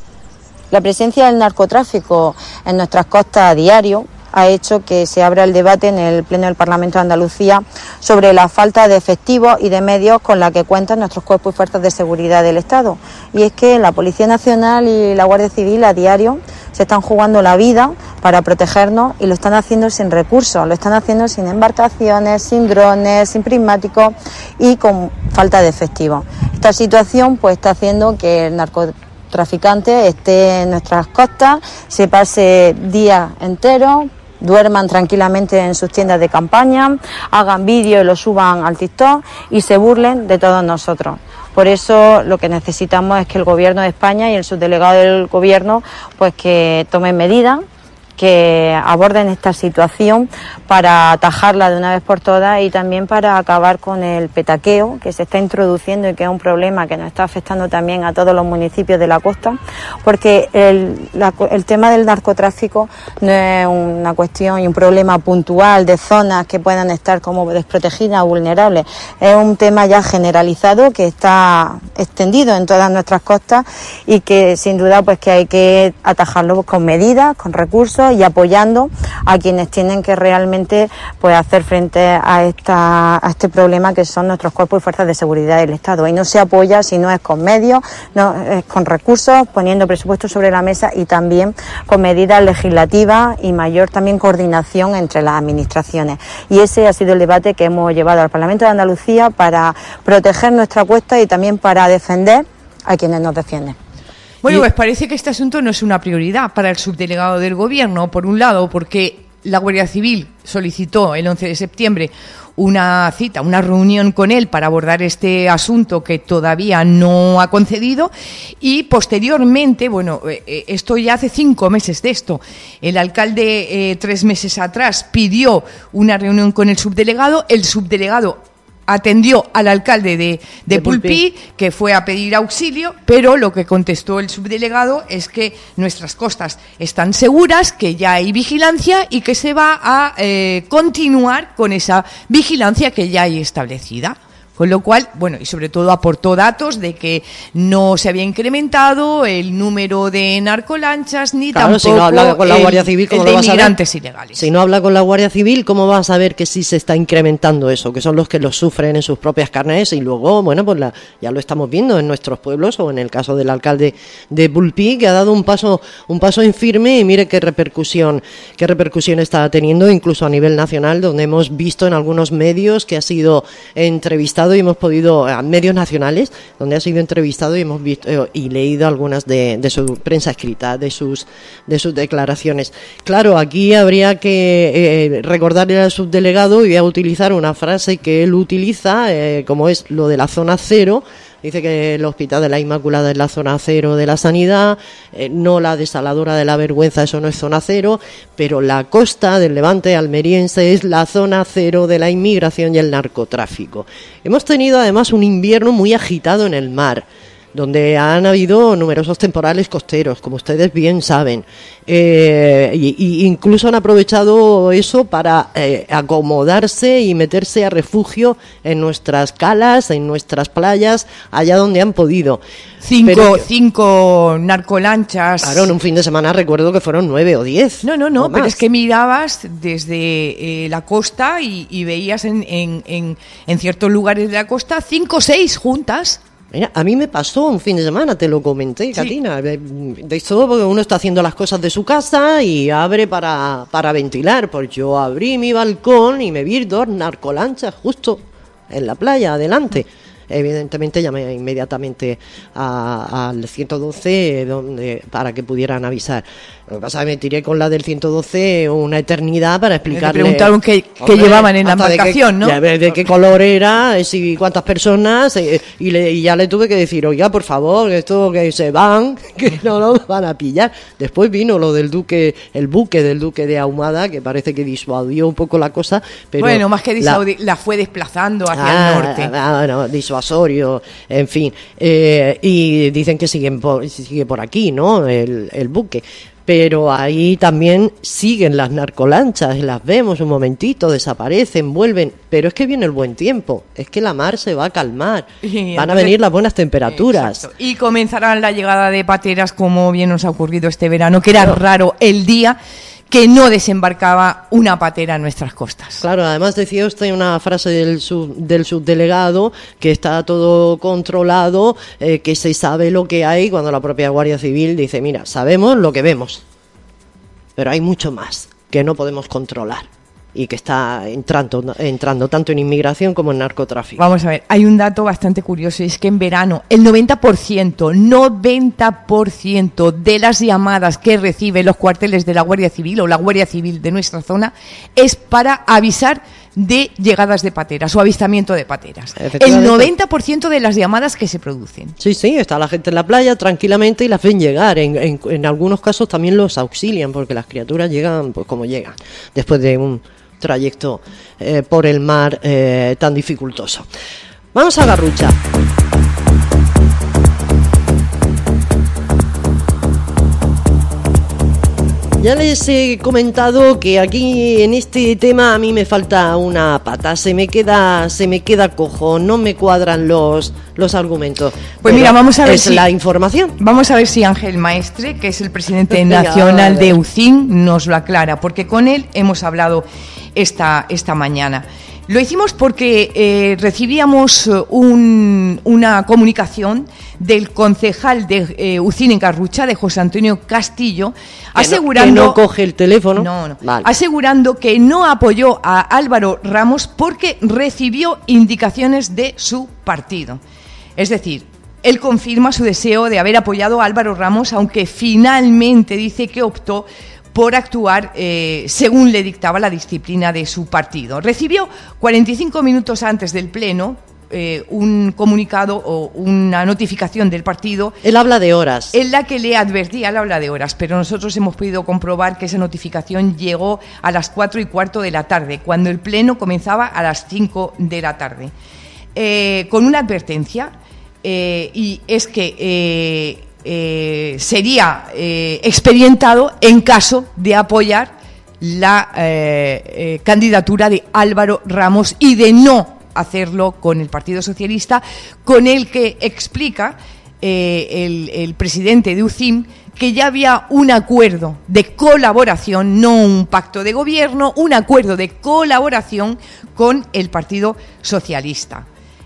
La presencia del narcotráfico en nuestras costas a diario ha hecho que se abra el debate en el Pleno del Parlamento de Andalucía sobre la falta de efectivos y de medios con la que cuentan nuestros cuerpos y fuerzas de seguridad del Estado. Y es que la Policía Nacional y la Guardia Civil a diario se están jugando la vida para protegernos y lo están haciendo sin recursos, lo están haciendo sin embarcaciones, sin drones, sin prismáticos y con falta de efectivos. Esta situación pues está haciendo que el narcotraficante esté en nuestras costas, se pase días enteros, duerman tranquilamente en sus tiendas de campaña, hagan vídeos y lo suban al TikTok y se burlen de todos nosotros. Por eso lo que necesitamos es que el Gobierno de España y el subdelegado del Gobierno pues que tomen medidas, que aborden esta situación para atajarla de una vez por todas y también para acabar con el petaqueo que se está introduciendo y que es un problema que nos está afectando también a todos los municipios de la costa, porque el, la, el tema del narcotráfico no es una cuestión y un problema puntual de zonas que puedan estar como desprotegidas o vulnerables, es un tema ya generalizado que está extendido en todas nuestras costas y que sin duda pues que hay que atajarlo con medidas, con recursos y apoyando a quienes tienen que realmente pues hacer frente a esta a este problema que son nuestros cuerpos y fuerzas de seguridad del Estado. Y no se apoya si no es con medios, no es con recursos, poniendo presupuestos sobre la mesa y también con medidas legislativas y mayor también coordinación entre las administraciones. Y ese ha sido el debate que hemos llevado al Parlamento de Andalucía para proteger nuestra costa y también para defender a quienes nos defienden. Bueno, pues parece que este asunto no es una prioridad para el subdelegado del Gobierno, por un lado, porque la Guardia Civil solicitó el once de septiembre una cita, una reunión con él para abordar este asunto que todavía no ha concedido y posteriormente, bueno, eh, esto ya hace cinco meses de esto, el alcalde eh, tres meses atrás pidió una reunión con el subdelegado, el subdelegado atendió al alcalde de, de, de Pulpí, que fue a pedir auxilio, pero lo que contestó el subdelegado es que nuestras costas están seguras, que ya hay vigilancia y que se va a eh, continuar con esa vigilancia que ya hay establecida. Con lo cual, bueno, y sobre todo aportó datos de que no se había incrementado el número de narcolanchas ni claro, tampoco si no habla con la Guardia Civil, ¿cómo el de lo vas a inmigrantes ver? ilegales. Si no habla con la Guardia Civil, ¿cómo vas a ver que sí se está incrementando eso? Que son los que lo sufren en sus propias carnes y luego, bueno, pues la, ya lo estamos viendo en nuestros pueblos o en el caso del alcalde de Pulpí, que ha dado un paso un paso en firme y mire qué repercusión, qué repercusión está teniendo incluso a nivel nacional, donde hemos visto en algunos medios que ha sido entrevistado y hemos podido a medios nacionales donde ha sido entrevistado y hemos visto eh, y leído algunas de, de su prensa escrita, de sus de sus declaraciones. Claro, aquí habría que eh, recordarle al subdelegado y voy a utilizar una frase que él utiliza, eh, como es lo de la zona cero. Dice que el Hospital de la Inmaculada es la zona cero de la sanidad, eh, no la desaladora de la vergüenza, eso no es zona cero, pero la costa del Levante almeriense es la zona cero de la inmigración y el narcotráfico. Hemos tenido además un invierno muy agitado en el mar, donde han habido numerosos temporales costeros, como ustedes bien saben, eh, y, y incluso han aprovechado eso para eh, acomodarse y meterse a refugio en nuestras calas, en nuestras playas, allá donde han podido. Cinco, pero, cinco narcolanchas. Claro, en un fin de semana recuerdo que fueron nueve o diez. No, no, no, pero es que mirabas desde eh, la costa y, y veías en, en, en, en ciertos lugares de la costa cinco o seis juntas. Mira, a mí me pasó un fin de semana, te lo comenté, Katina. Sí. De todo porque uno está haciendo las cosas de su casa y abre para, para ventilar. Pues yo abrí mi balcón y me vi dos narcolanchas justo en la playa, adelante. Evidentemente llamé inmediatamente a- al ciento doce donde, para que pudieran avisar. Lo que pasa es que me tiré con la del ciento doce una eternidad para explicarle. Le preguntaron qué, qué Hombre, llevaban en la hasta de embarcación, qué- ¿no? ya ves de qué color era, eh, si cuántas personas, eh, y, le- y ya le tuve que decir, oiga, por favor, esto que se van, que no nos van a pillar. Después vino lo del duque, el buque del duque de Ahumada, que parece que disuadió un poco la cosa, pero bueno, más que la- disuadir, la, fue desplazando hacia Ah, el norte. ah, no, disuasorio, en fin. Eh, y dicen que siguen por, sigue por aquí, ¿no? El, el buque. Pero ahí también siguen las narcolanchas, las vemos un momentito, desaparecen, vuelven. Pero es que viene el buen tiempo, es que la mar se va a calmar, Y van a entonces- venir las buenas temperaturas. Exacto. Y comenzará la llegada de pateras, como bien nos ha ocurrido este verano, que era raro el día que no desembarcaba una patera en nuestras costas. Claro, además decía usted una frase del, sub, del subdelegado, que está todo controlado, eh, que se sabe lo que hay, cuando la propia Guardia Civil dice, mira, sabemos lo que vemos, pero hay mucho más que no podemos controlar y que está entrando, entrando tanto en inmigración como en narcotráfico. Vamos a ver, hay un dato bastante curioso, y es que en verano el noventa por ciento, noventa por ciento de las llamadas que reciben los cuarteles de la Guardia Civil o la Guardia Civil de nuestra zona es para avisar de llegadas de pateras o avistamiento de pateras. El Efectivamente. noventa por ciento de las llamadas que se producen. Sí, sí, está la gente en la playa tranquilamente y las ven llegar. En, en, en algunos casos también los auxilian, porque las criaturas llegan pues como llegan, después de un trayecto eh, por el mar eh, tan dificultoso. Vamos a Garrucha. Ya les he comentado que aquí en este tema a mí me falta una pata, se me queda, se me queda cojo, no me cuadran los, los argumentos. Pues Pero mira, vamos a ver es si la información. Vamos a ver si Ángel Maestre, que es el presidente Venga, nacional vale. de U C I N, nos lo aclara, porque con él hemos hablado esta, esta mañana. Lo hicimos porque eh, recibíamos eh, un- una comunicación del concejal de eh, U C I N en Garrucha, de José Antonio Castillo, Que no- asegurando... que no coge el teléfono. No, no. Vale. Asegurando que no apoyó a Álvaro Ramos porque recibió indicaciones de su partido. Es decir, él confirma su deseo de haber apoyado a Álvaro Ramos, aunque finalmente dice que optó por actuar eh, según le dictaba la disciplina de su partido. Recibió cuarenta y cinco minutos antes del pleno eh, un comunicado o una notificación del partido. Él habla de horas. En la que le advertía, él habla de horas, pero nosotros hemos podido comprobar que esa notificación llegó a las cuatro y cuarto de la tarde, cuando el pleno comenzaba a las cinco de la tarde. Eh, con una advertencia, eh, y es que eh, eh, sería eh, expedientado en caso de apoyar la eh, eh, candidatura de Álvaro Ramos y de no hacerlo con el Partido Socialista, con el que explica eh, el, el presidente de U C I N que ya había un acuerdo de colaboración, no un pacto de gobierno, un acuerdo de colaboración con el Partido Socialista.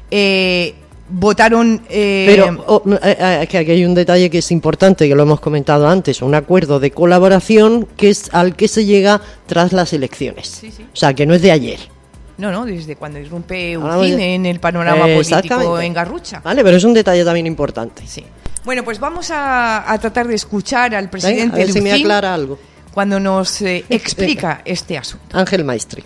Eh, votaron... eh, Pero oh, eh, eh, que aquí hay un detalle que es importante, que lo hemos comentado antes, un acuerdo de colaboración que es al que se llega tras las elecciones. Sí, sí. O sea, que no es de ayer. No, no, desde cuando irrumpe U Ahora C I N voy- en el panorama Eh, político exactamente. en Garrucha. Vale, pero es un detalle también importante. Sí. Bueno, pues vamos a, a tratar de escuchar al presidente Venga, a ver de si me U C I N aclara algo. cuando nos eh, explica este asunto. Ángel Maestri.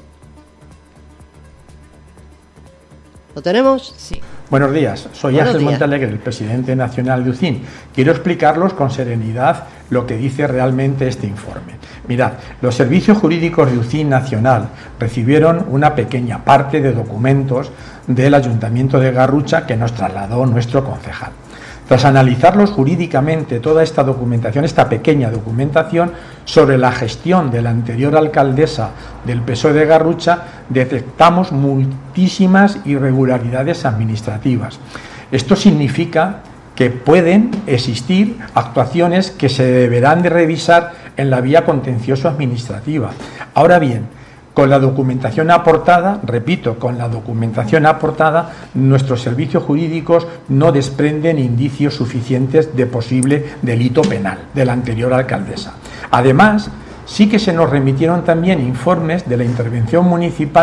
¿Lo tenemos? Sí. Buenos días, soy Buenos Ángel días. Montalegre, el presidente nacional de U C I N. Quiero explicarlos con serenidad lo que dice realmente este informe. Mirad, los servicios jurídicos de U C I N nacional recibieron una pequeña parte de documentos del Ayuntamiento de Garrucha que nos trasladó nuestro concejal. Tras analizarlos jurídicamente, toda esta documentación, esta pequeña documentación sobre la gestión de la anterior alcaldesa del P S O E de Garrucha, detectamos muchísimas irregularidades administrativas. Esto significa que pueden existir actuaciones que se deberán de revisar en la vía contencioso-administrativa. Ahora bien, con la documentación aportada, repito, con la documentación aportada, nuestros servicios jurídicos no desprenden indicios suficientes de posible delito penal de la anterior alcaldesa. Además, sí que se nos remitieron también informes de la intervención municipal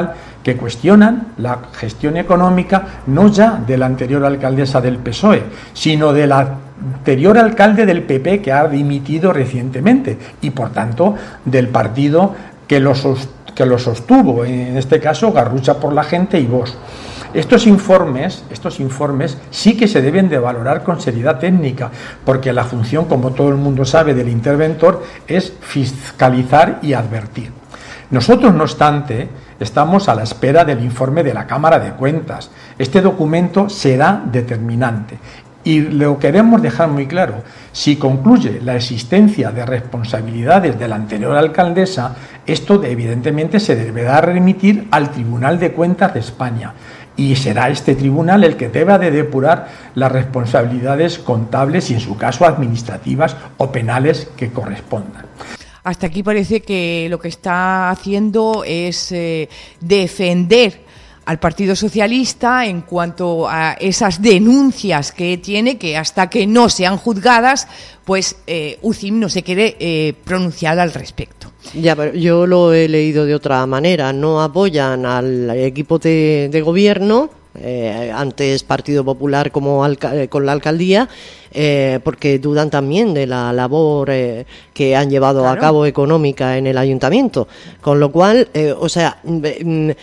que cuestionan la gestión económica no ya de la anterior alcaldesa del P S O E, sino de la anterior alcalde del P P que ha dimitido recientemente y por tanto del partido que lo, que lo sostuvo, en este caso Garrucha por la Gente y Vox. Estos informes, estos informes sí que se deben de valorar con seriedad técnica, porque la función, como todo el mundo sabe, del interventor es fiscalizar y advertir. Nosotros, no obstante, estamos a la espera del informe de la Cámara de Cuentas. Este documento será determinante. Y lo queremos dejar muy claro, si concluye la existencia de responsabilidades de la anterior alcaldesa, esto evidentemente se deberá remitir al Tribunal de Cuentas de España y será este tribunal el que deba de depurar las responsabilidades contables y en su caso administrativas o penales que correspondan. Hasta aquí parece que lo que está haciendo es eh, defender al Partido Socialista en cuanto a esas denuncias que tiene, que hasta que no sean juzgadas, pues eh, U C I M no se quiere eh, pronunciar al respecto. Ya, pero yo lo he leído de otra manera. No apoyan al equipo de, de gobierno, eh, antes Partido Popular como alca- con la alcaldía, eh, porque dudan también de la labor eh, que han llevado claro. a cabo económica en el ayuntamiento. Con lo cual, eh, o sea... Eh,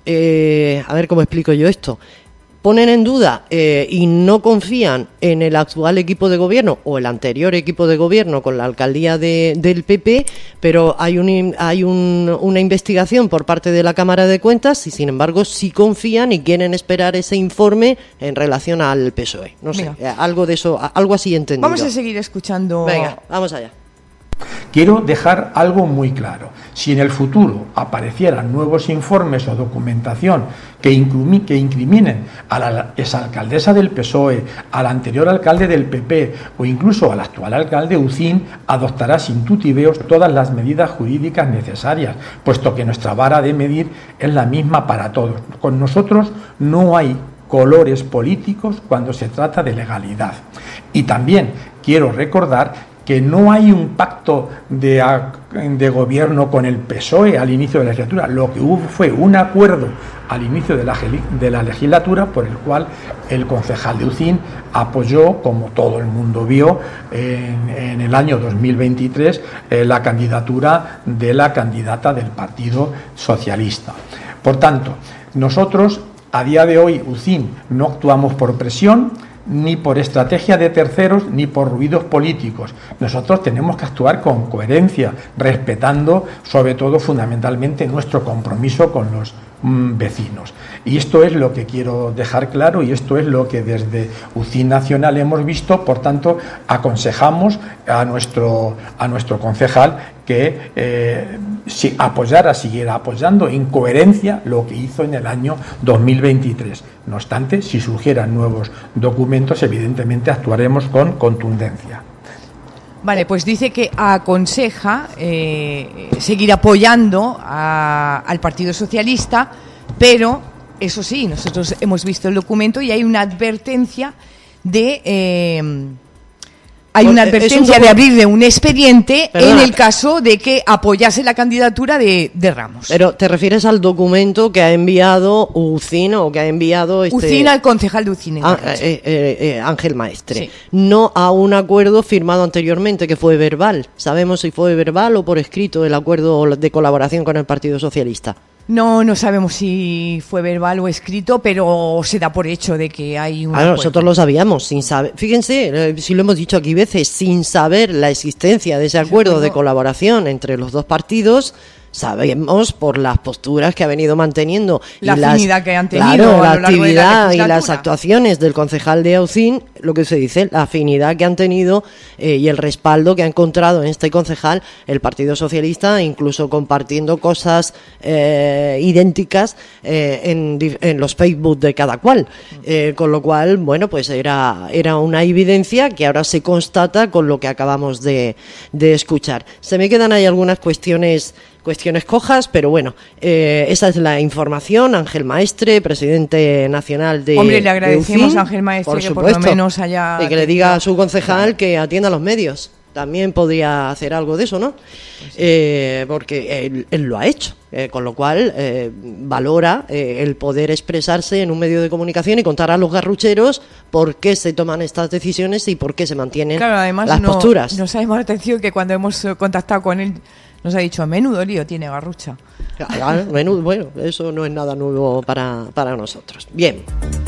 Eh, a ver cómo explico yo esto. Ponen en duda eh, y no confían en el actual equipo de gobierno o el anterior equipo de gobierno con la alcaldía de, del P P, pero hay, un, hay un, una investigación por parte de la Cámara de Cuentas y sin embargo sí confían y quieren esperar ese informe en relación al P S O E. No sé, eh, algo de eso, algo así entendido. Vamos a seguir escuchando. Venga, vamos allá. Quiero dejar algo muy claro. Si en el futuro aparecieran nuevos informes o documentación que, inclumi, que incriminen a la exalcaldesa del P S O E, al anterior alcalde del P P o incluso al actual alcalde, U C I M adoptará sin tutiveos todas las medidas jurídicas necesarias, puesto que nuestra vara de medir es la misma para todos. Con nosotros no hay colores políticos cuando se trata de legalidad. Y también quiero recordar que no hay un pacto de, de gobierno con el P S O E al inicio de la legislatura. Lo que hubo fue un acuerdo al inicio de la, de la legislatura por el cual el concejal de U C I M apoyó, como todo el mundo vio, en, en el año dos mil veintitrés eh, la candidatura de la candidata del Partido Socialista. Por tanto, nosotros a día de hoy, U C I M, no actuamos por presión, ni por estrategia de terceros, ni por ruidos políticos. Nosotros tenemos que actuar con coherencia, respetando, sobre todo, fundamentalmente, nuestro compromiso con los mm, vecinos. Y esto es lo que quiero dejar claro y esto es lo que desde U C I Nacional hemos visto. Por tanto, aconsejamos a nuestro, a nuestro concejal que eh, si apoyara, siguiera apoyando en coherencia lo que hizo en el año dos mil veintitrés. No obstante, si surgieran nuevos documentos, evidentemente actuaremos con contundencia. Vale, pues dice que aconseja eh, seguir apoyando a, al Partido Socialista, pero eso sí, nosotros hemos visto el documento y hay una advertencia de... Eh, Hay una advertencia un de abrirle un expediente Perdona. en el caso de que apoyase la candidatura de, de Ramos. Pero te refieres al documento que ha enviado U C I N o que ha enviado este... U C I N al concejal de U C I N. Ah, eh, eh, eh, Ángel Maestre. Sí. No a un acuerdo firmado anteriormente que fue verbal. ¿Sabemos si fue verbal o por escrito el acuerdo de colaboración con el Partido Socialista? No, no sabemos si fue verbal o escrito, pero se da por hecho de que hay un... Ah, nosotros lo sabíamos, sin saber. Fíjense, eh, si lo hemos dicho aquí veces, sin saber la existencia de ese acuerdo de colaboración entre los dos partidos, sabemos por las posturas que ha venido manteniendo la y afinidad las, que han tenido claro, a la lo largo de la actividad y las actuaciones del concejal de U C I N, lo que se dice, la afinidad que han tenido eh, y el respaldo que ha encontrado en este concejal el Partido Socialista, incluso compartiendo cosas eh, idénticas eh, en, en los Facebook de cada cual, eh, con lo cual, bueno, pues era, era una evidencia que ahora se constata con lo que acabamos de, de escuchar. Se me quedan ahí algunas cuestiones cuestiones cojas, pero bueno, eh, esa es la información. Ángel Maestre, presidente nacional de Hombre, le agradecemos a Ángel Maestre por que supuesto, por lo menos haya... y que le diga a su concejal que atienda a los medios. también podría hacer algo de eso, ¿no? Pues sí. eh, porque él, él lo ha hecho, eh, con lo cual eh, valora eh, el poder expresarse en un medio de comunicación y contar a los garrucheros por qué se toman estas decisiones y por qué se mantienen claro, además las no, posturas. Nos ha llamado la atención que cuando hemos contactado con él nos ha dicho, menudo lío tiene Garrucha. Claro, menudo, bueno, eso no es nada nuevo para, para nosotros. Bien.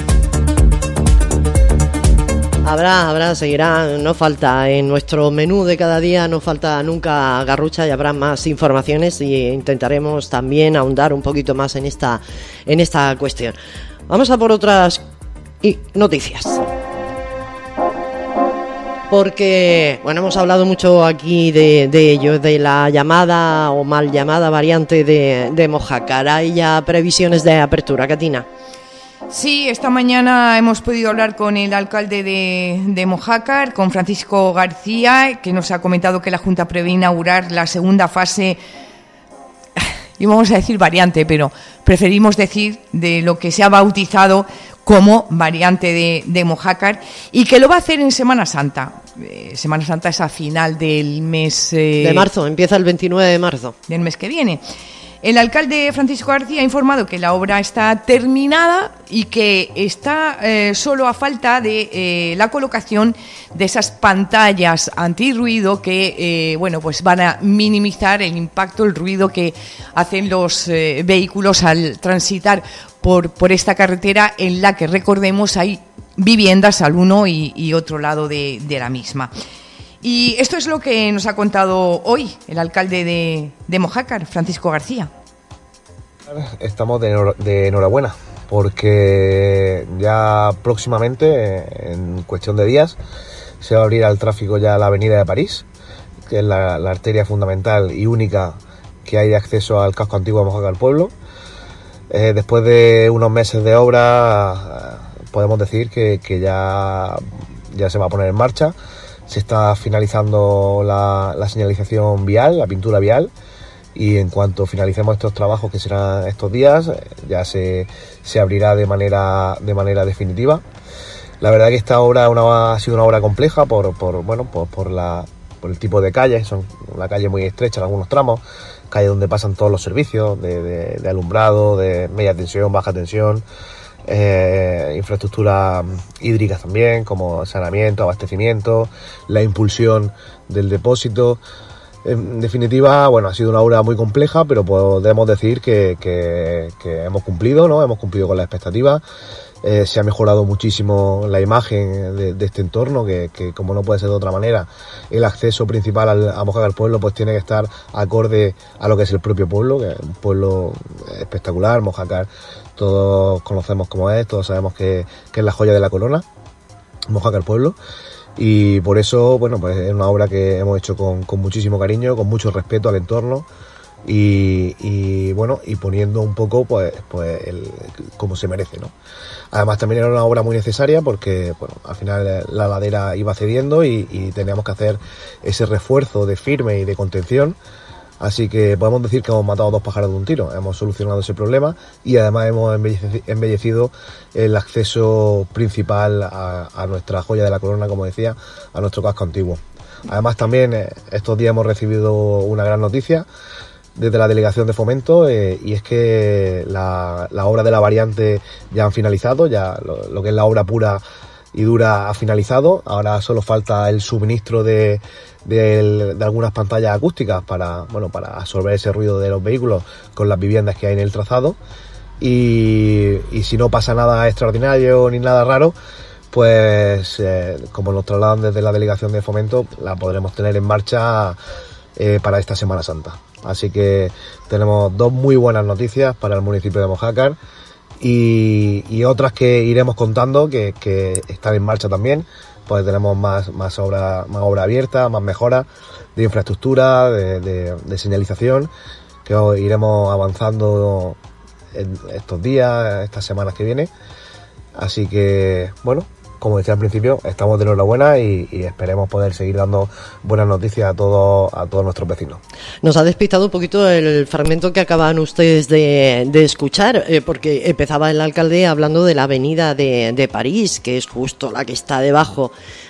Habrá, habrá, seguirá, no falta en nuestro menú de cada día, no falta nunca Garrucha y habrá más informaciones y intentaremos también ahondar un poquito más en esta, en esta cuestión. Vamos a por otras noticias. Porque, bueno, hemos hablado mucho aquí de, de ello, de la llamada o mal llamada variante de, de Mojácar. ¿Hay ya previsiones de apertura, Catina? Sí, esta mañana hemos podido hablar con el alcalde de, de Mojácar, con Francisco García, que nos ha comentado que la Junta prevé inaugurar la segunda fase, y vamos a decir variante, pero preferimos decir de lo que se ha bautizado como variante de, de Mojácar, y que lo va a hacer en Semana Santa. Eh, Semana Santa es a final del mes... Eh, de marzo, empieza el veintinueve de marzo. Del mes que viene. El alcalde Francisco García ha informado que la obra está terminada y que está eh, solo a falta de eh, la colocación de esas pantallas antirruido que eh, bueno, pues van a minimizar el impacto, el ruido que hacen los eh, vehículos al transitar por, por esta carretera en la que, recordemos, hay viviendas al uno y, y otro lado de, de la misma. Y esto es lo que nos ha contado hoy el alcalde de, de Mojácar, Francisco García. Estamos de, enhor- de enhorabuena porque ya próximamente, en cuestión de días, se va a abrir al tráfico ya la avenida de París, que es la, la arteria fundamental y única que hay de acceso al casco antiguo de Mojácar Pueblo. Eh, después de unos meses de obra, podemos decir que, que ya, ya se va a poner en marcha. Se está finalizando la, la señalización vial, la pintura vial, y en cuanto finalicemos estos trabajos, que serán estos días, ya se, se abrirá de manera, de manera definitiva. La verdad que esta obra una, ha sido una obra compleja por, por, bueno, por, por, la, por el tipo de calle. Son una calle muy estrecha en algunos tramos, calle donde pasan todos los servicios de, de, de alumbrado, de media tensión, baja tensión, Eh, infraestructuras hídricas también, como saneamiento, abastecimiento, la impulsión del depósito. En definitiva, bueno, ha sido una obra muy compleja, pero podemos decir que, que, que hemos cumplido, ¿no? Hemos cumplido con las expectativas. Eh, se ha mejorado muchísimo la imagen de, de este entorno, que, que como no puede ser de otra manera, el acceso principal al, a Mojácar Pueblo pues tiene que estar acorde a lo que es el propio pueblo, que es un pueblo espectacular. Mojácar todos conocemos cómo es, todos sabemos que, que es la joya de la corona, Mojácar Pueblo, y por eso, bueno, pues es una obra que hemos hecho con, con muchísimo cariño, con mucho respeto al entorno. Y, y bueno, y poniendo un poco pues, pues el, como se merece, ¿no? Además también era una obra muy necesaria porque, bueno, al final la ladera iba cediendo y, y teníamos que hacer ese refuerzo de firme y de contención. Así que podemos decir que hemos matado dos pájaros de un tiro, hemos solucionado ese problema y además hemos embellecido el acceso principal a, a nuestra joya de la corona, como decía, a nuestro casco antiguo. Además también estos días hemos recibido una gran noticia desde la Delegación de Fomento, eh, y es que la, la obra de la variante ya han finalizado, ya lo, lo que es la obra pura y dura ha finalizado. Ahora solo falta el suministro de, de, de algunas pantallas acústicas para, bueno, para absorber ese ruido de los vehículos con las viviendas que hay en el trazado, y, y si no pasa nada extraordinario ni nada raro, pues eh, como nos trasladan desde la Delegación de Fomento, la podremos tener en marcha eh, para esta Semana Santa. Así que tenemos dos muy buenas noticias para el municipio de Mojácar y, y otras que iremos contando que, que están en marcha también. Pues tenemos más, más obra, más obra abierta, más mejoras de infraestructura, de, de, de señalización, que iremos avanzando en estos días, estas semanas que vienen. Así que, bueno, como decía al principio, estamos de enhorabuena y, y esperemos poder seguir dando buenas noticias a todos a todos nuestros vecinos. Nos ha despistado un poquito el fragmento que acaban ustedes de, de escuchar, eh, porque empezaba el alcalde hablando de la avenida de, de París, que es justo la que está debajo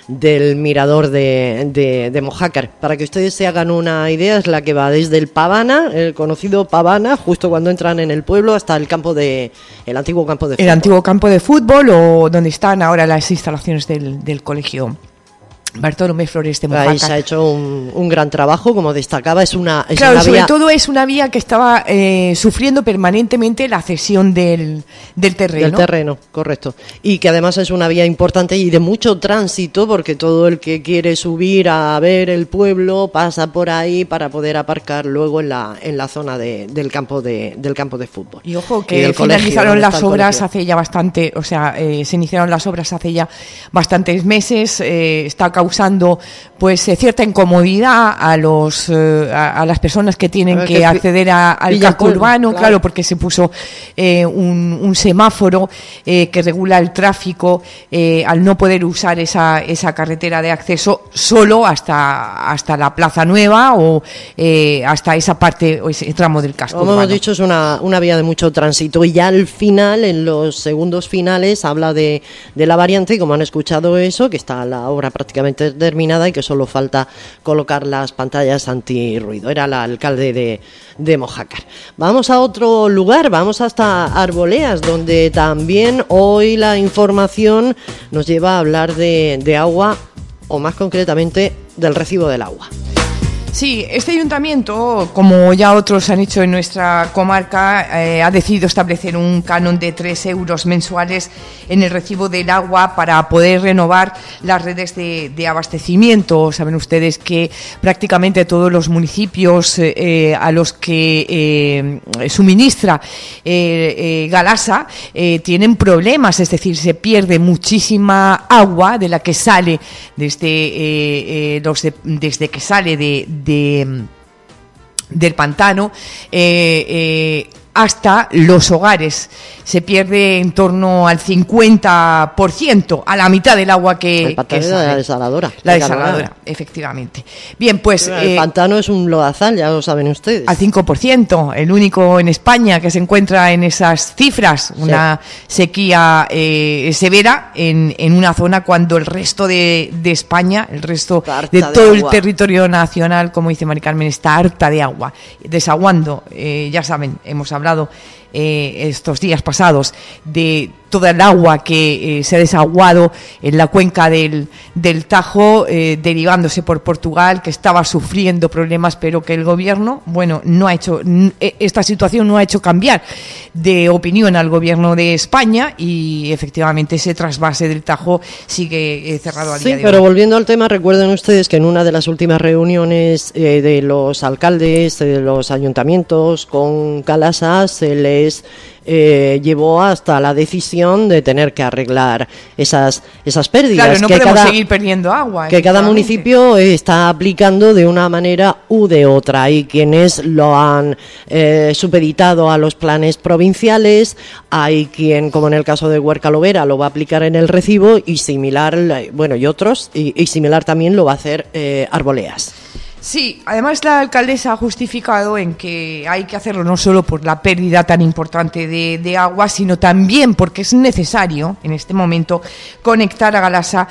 del mirador de, de, de Mojácar. Para que ustedes se hagan una idea, es la que va desde el Pavana, el conocido Pavana, justo cuando entran en el pueblo, hasta el campo de el antiguo campo de fútbol. El antiguo campo de fútbol, o donde están ahora las instalaciones del, del colegio Bartolomé Flores de Mojácar. Ahí se ha hecho un, un gran trabajo, como destacaba, es una, es claro, una sobre vía... todo es una vía que estaba eh, sufriendo permanentemente la cesión del, del terreno. Del terreno, correcto. Y que además es una vía importante y de mucho tránsito, porque todo el que quiere subir a ver el pueblo pasa por ahí para poder aparcar luego en la, en la zona de, del, campo de, del campo de fútbol. Y ojo, que y finalizaron las obras hace ya bastante, o sea, eh, se iniciaron las obras hace ya bastantes meses, eh, está causando pues cierta incomodidad a los eh, a, a las personas que tienen que, que acceder a, al casco urbano, claro. claro, porque se puso eh, un, un semáforo eh, que regula el tráfico eh, al no poder usar esa esa carretera de acceso solo hasta hasta la Plaza Nueva o eh, hasta esa parte o ese tramo del casco Como urbano. hemos dicho, es una, una vía de mucho tránsito, y ya al final, en los segundos finales, habla de, de la variante, y como han escuchado eso, que está la obra prácticamente terminada y que solo falta colocar las pantallas antirruido. Era el alcalde de, de Mojácar. Vamos a otro lugar, vamos hasta Arboleas, donde también hoy la información nos lleva a hablar de, de agua, o más concretamente del recibo del agua. Sí, este ayuntamiento, como ya otros han hecho en nuestra comarca, eh, ha decidido establecer un canon de tres euros mensuales en el recibo del agua para poder renovar las redes de, de abastecimiento. Saben ustedes que prácticamente todos los municipios eh, a los que eh, suministra eh, eh, Galasa eh, tienen problemas, es decir, se pierde muchísima agua de la que sale desde, eh, eh, los de, desde que sale de De, del pantano eh, eh, hasta los hogares. Se pierde en torno al cincuenta por ciento, a la mitad del agua que, el pantano que sale. La desaladora. La La desaladora, efectivamente. Bien, pues... El eh, pantano es un lodazal, ya lo saben ustedes. Al cinco por ciento, el único en España que se encuentra en esas cifras, una sí. sequía eh, severa en, en una zona cuando el resto de, de España, el resto harta de todo de el territorio nacional, como dice Mari Carmen, está harta de agua, desaguando, eh, ya saben, hemos hablado eh, estos días pasados de toda el agua que eh, se ha desaguado en la cuenca del, del Tajo, eh, derivándose por Portugal, que estaba sufriendo problemas, pero que el gobierno, bueno, no ha hecho, esta situación no ha hecho cambiar de opinión al gobierno de España, y efectivamente ese trasvase del Tajo sigue eh, cerrado a sí, día de hoy. Pero volviendo al tema, recuerden ustedes que en una de las últimas reuniones eh, de los alcaldes, de los ayuntamientos con Galasa, se les Eh, llevó hasta la decisión de tener que arreglar esas esas pérdidas. Claro, no que podemos cada, seguir perdiendo agua. Que cada municipio está aplicando de una manera u de otra. Hay quienes lo han eh, supeditado a los planes provinciales, hay quien, como en el caso de Huerca Lovera, lo va a aplicar en el recibo, y similar, bueno, y otros, y, y similar también lo va a hacer eh, Arboleas. Sí, además la alcaldesa ha justificado en que hay que hacerlo no solo por la pérdida tan importante de, de agua, sino también porque es necesario en este momento conectar a Galasa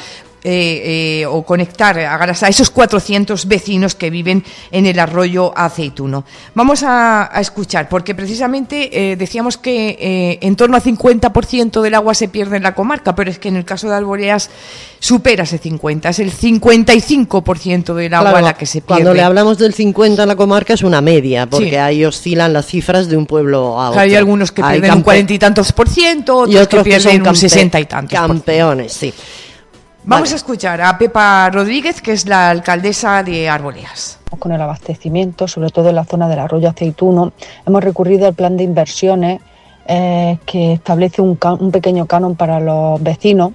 Eh, eh, o conectar a Galasa a esos cuatrocientos vecinos que viven en el arroyo Aceituno. Vamos a, a escuchar, porque precisamente eh, decíamos que eh, en torno al cincuenta por ciento del agua se pierde en la comarca, pero es que en el caso de Arboleas supera ese cincuenta, es el cincuenta y cinco por ciento del agua claro, la que se pierde. Cuando le hablamos del cincuenta en la comarca es una media, porque sí. ahí oscilan las cifras de un pueblo a otro. Hay algunos que pierden campe- un cuarenta y tantos por ciento, otros, y otros que pierden que son un sesenta y tantos. Campeones, sí. Vamos vale. a escuchar a Pepa Rodríguez, que es la alcaldesa de Arboleas. Con el abastecimiento, sobre todo en la zona del arroyo Aceituno, hemos recurrido al plan de inversiones eh, que establece un, can- un pequeño canon para los vecinos.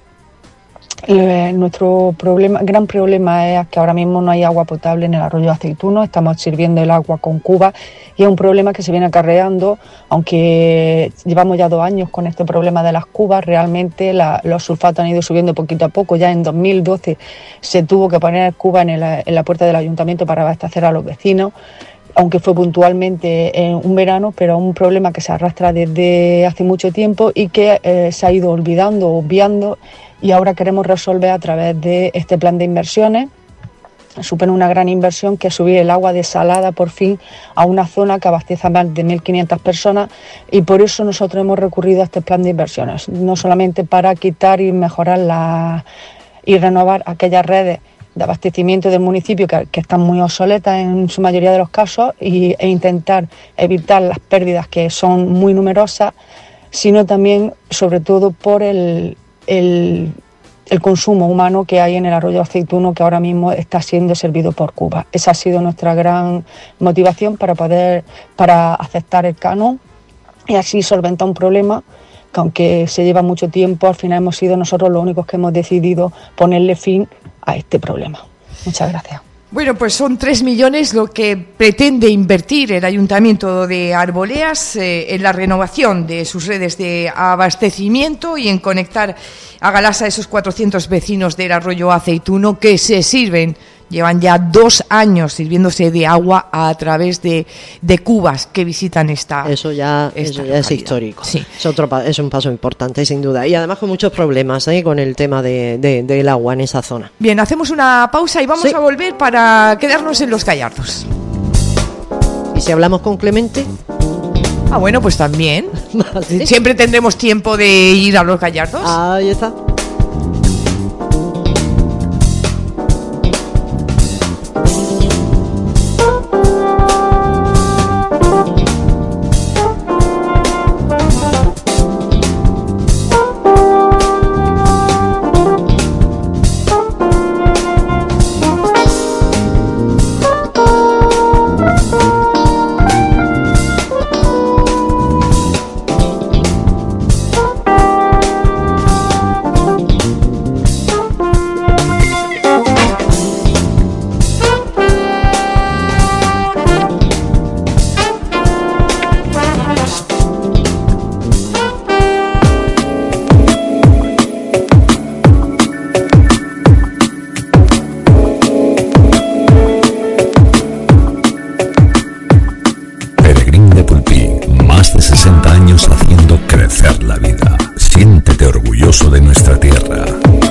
Eh, nuestro problema, gran problema es que ahora mismo no hay agua potable en el arroyo Aceituno, estamos sirviendo el agua con cuba y es un problema que se viene acarreando, aunque llevamos ya dos años con este problema de las cubas. Realmente la, los sulfatos han ido subiendo poquito a poco. Ya en dos mil doce se tuvo que poner cuba en, el, en la puerta del ayuntamiento para abastecer a los vecinos, aunque fue puntualmente en un verano, pero es un problema que se arrastra desde hace mucho tiempo y que eh, se ha ido olvidando, obviando, y ahora queremos resolver a través de este plan de inversiones. Supone una gran inversión que es subir el agua desalada por fin a una zona que abastece a más de mil quinientas personas, y por eso nosotros hemos recurrido a este plan de inversiones, no solamente para quitar y mejorar la, y renovar aquellas redes de abastecimiento del municipio que, que están muy obsoletas en su mayoría de los casos y, e intentar evitar las pérdidas que son muy numerosas, sino también sobre todo por el, el el consumo humano que hay en el arroyo Aceituno, que ahora mismo está siendo servido por Cuba. Esa ha sido nuestra gran motivación para poder para aceptar el canon y así solventar un problema que, aunque se lleva mucho tiempo, al final hemos sido nosotros los únicos que hemos decidido ponerle fin a este problema. Muchas gracias. Bueno, pues son tres millones lo que pretende invertir el Ayuntamiento de Arboleas eh, en la renovación de sus redes de abastecimiento y en conectar a Galasa a esos cuatrocientos vecinos del arroyo Aceituno que se sirven, llevan ya dos años sirviéndose de agua a través de, de cubas que visitan esta Eso ya, esta eso ya es histórico. Sí. Es, otro, es un paso importante, sin duda. Y además con muchos problemas ¿eh? con el tema de, de, del agua en esa zona. Bien, hacemos una pausa y vamos sí. a volver para quedarnos en Los Gallardos. ¿Y si hablamos con Clemente? Ah, bueno, pues también. ¿Sí? Siempre tendremos tiempo de ir a Los Gallardos. Ahí está. De nuestra tierra.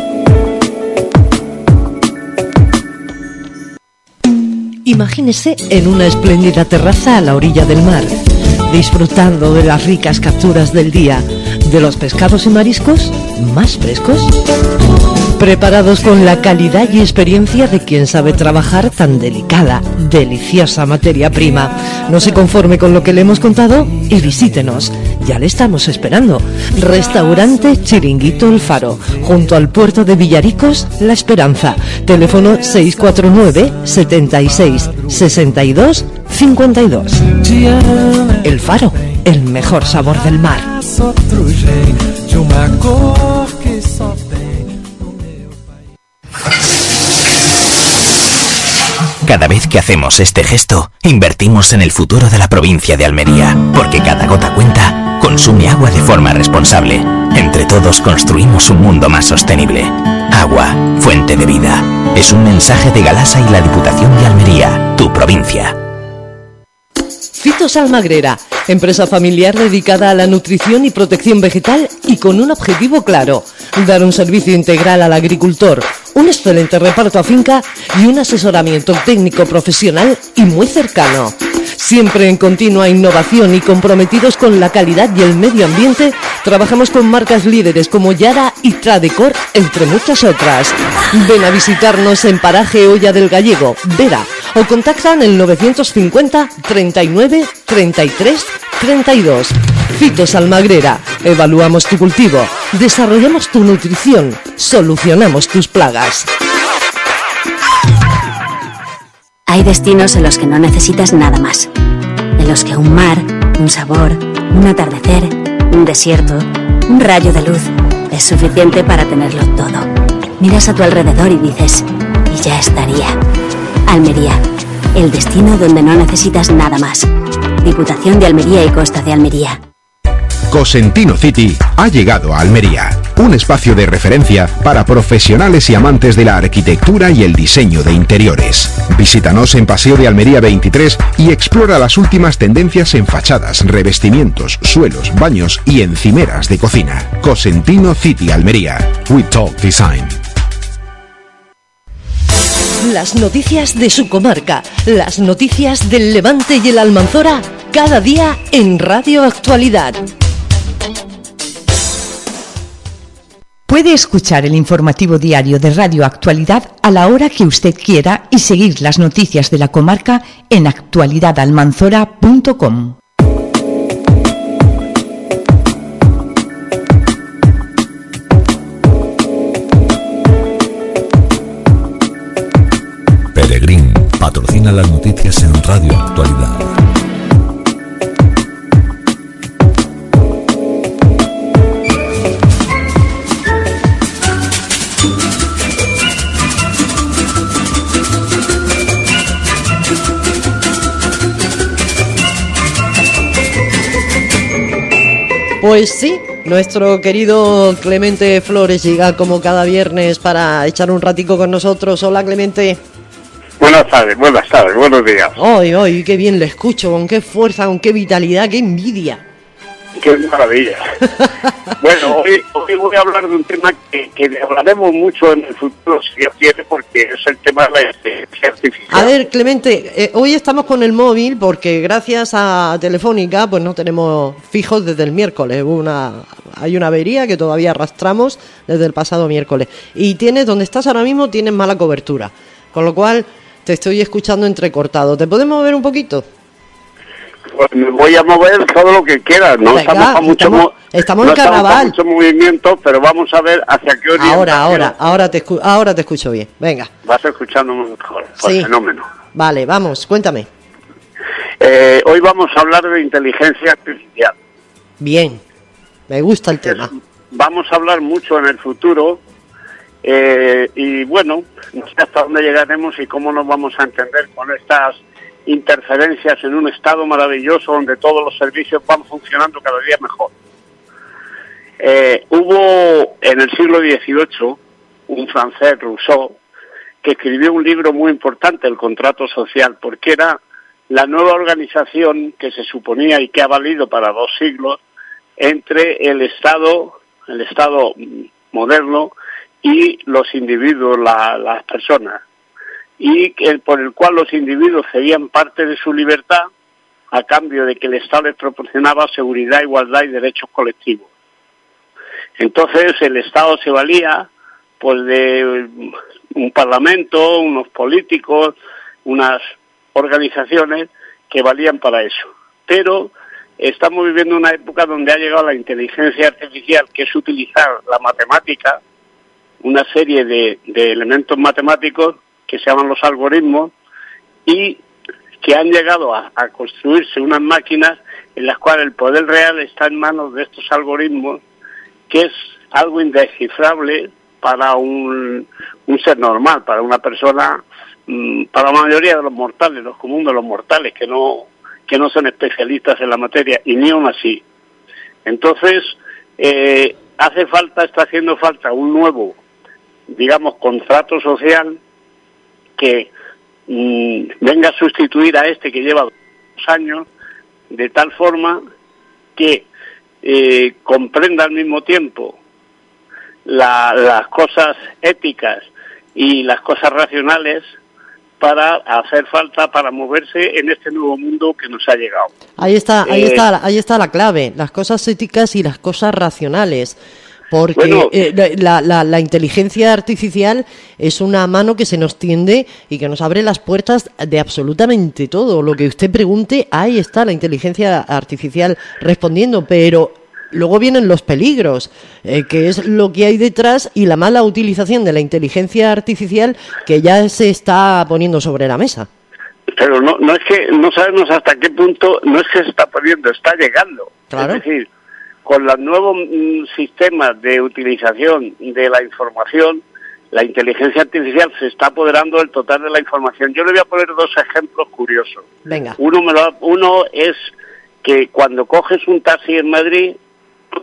Imagínese en una espléndida terraza a la orilla del mar, disfrutando de las ricas capturas del día, de los pescados y mariscos más frescos, preparados con la calidad y experiencia de quien sabe trabajar tan delicada, deliciosa materia prima. No se conforme con lo que le hemos contado y visítenos. Ya le estamos esperando. Restaurante Chiringuito El Faro, junto al puerto de Villaricos, La Esperanza. Teléfono seis cuatro nueve, setenta y seis, sesenta y dos, cincuenta y dos. El Faro, el mejor sabor del mar. Cada vez que hacemos este gesto, invertimos en el futuro de la provincia de Almería, porque cada gota cuenta, consume agua de forma responsable. Entre todos construimos un mundo más sostenible. Agua, fuente de vida. Es un mensaje de Galasa y la Diputación de Almería, tu provincia. Fitos Almagrera, empresa familiar dedicada a la nutrición y protección vegetal y con un objetivo claro: dar un servicio integral al agricultor, un excelente reparto a finca y un asesoramiento técnico profesional y muy cercano. Siempre en continua innovación y comprometidos con la calidad y el medio ambiente, trabajamos con marcas líderes como Yara y Tradecor, entre muchas otras. Ven a visitarnos en Paraje Olla del Gallego, Vera, o contactan el novecientos cincuenta, treinta y nueve, treinta y tres, treinta y dos. Fitos Almagrera, evaluamos tu cultivo, desarrollamos tu nutrición, solucionamos tus plagas. Hay destinos en los que no necesitas nada más, en los que un mar, un sabor, un atardecer, un desierto, un rayo de luz es suficiente para tenerlo todo. Miras a tu alrededor y dices, y ya estaría. Almería, el destino donde no necesitas nada más. Diputación de Almería y Costa de Almería. Cosentino City ha llegado a Almería, un espacio de referencia para profesionales y amantes de la arquitectura y el diseño de interiores. Visítanos en Paseo de Almería veintitrés y explora las últimas tendencias en fachadas, revestimientos, suelos, baños y encimeras de cocina. Cosentino City Almería. We Talk Design. Las noticias de su comarca, las noticias del Levante y el Almanzora, cada día en Radio Actualidad. Puede escuchar el informativo diario de Radio Actualidad a la hora que usted quiera y seguir las noticias de la comarca en actualidad almanzora punto com. Peregrín patrocina las noticias en Radio Actualidad. Pues sí, nuestro querido Clemente Flores llega como cada viernes para echar un ratico con nosotros. Hola, Clemente. Buenas tardes, buenas tardes, buenos días. Ay, ay, qué bien le escucho, con qué fuerza, con qué vitalidad, qué envidia. Qué maravilla. Bueno, hoy, hoy voy a hablar de un tema que, que hablaremos mucho en el futuro, si Dios quiere, porque es el tema de la inteligencia artificial. A ver, Clemente, eh, hoy estamos con el móvil porque gracias a Telefónica pues no tenemos fijos desde el miércoles. Una, hay una avería que todavía arrastramos desde el pasado miércoles. Y tienes, donde estás ahora mismo, tienes mala cobertura. Con lo cual te estoy escuchando entrecortado. ¿Te podemos mover un poquito? Pues me voy a mover todo lo que quiera. No Venga, estamos a mucho, estamos, mo- estamos no en carnaval. Estamos a mucho movimiento, pero vamos a ver hacia qué orientación. Ahora, ahora, ahora te, escu- ahora te escucho bien. Venga. Vas escuchando mejor. Pues Sí. fenómeno. Vale, vamos, cuéntame. Eh, hoy vamos a hablar de inteligencia artificial. Bien, me gusta el tema. Vamos a hablar mucho en el futuro eh, y bueno, no sé hasta dónde llegaremos y cómo nos vamos a entender con estas interferencias en un estado maravilloso donde todos los servicios van funcionando cada día mejor. Eh, hubo en el siglo dieciocho un francés, Rousseau, que escribió un libro muy importante, El contrato social, porque era la nueva organización que se suponía y que ha valido para dos siglos entre el Estado, el Estado moderno y los individuos, la, las personas, y que, por el cual los individuos cedían parte de su libertad a cambio de que el Estado les proporcionaba seguridad, igualdad y derechos colectivos. Entonces el Estado se valía pues de un parlamento, unos políticos, unas organizaciones que valían para eso. Pero estamos viviendo una época donde ha llegado la inteligencia artificial, que es utilizar la matemática, una serie de, de elementos matemáticos que se llaman los algoritmos, y que han llegado a, a construirse unas máquinas en las cuales el poder real está en manos de estos algoritmos, que es algo indescifrable para un, un ser normal, para una persona, mmm, para la mayoría de los mortales, los comunes de los mortales, que no, que no son especialistas en la materia, y ni aún así. Entonces, eh, hace falta, está haciendo falta un nuevo, digamos, contrato social que mmm, venga a sustituir a este que lleva dos años, de tal forma que eh, comprenda al mismo tiempo la, las cosas éticas y las cosas racionales para hacer falta, para moverse en este nuevo mundo que nos ha llegado. Ahí está, ahí Eh, está, ahí está la clave, las cosas éticas y las cosas racionales. Porque Bueno. eh, la, la, la inteligencia artificial es una mano que se nos tiende y que nos abre las puertas de absolutamente todo. Lo que usted pregunte, ahí está la inteligencia artificial respondiendo, pero luego vienen los peligros, eh, que es lo que hay detrás, y la mala utilización de la inteligencia artificial que ya se está poniendo sobre la mesa. Pero no, no es que no sabemos hasta qué punto, no es que se está poniendo, está llegando. Claro. Es decir, con los nuevos mm, sistemas de utilización de la información, la inteligencia artificial se está apoderando del total de la información. Yo le voy a poner dos ejemplos curiosos. Venga. Uno, me lo, uno es que cuando coges un taxi en Madrid,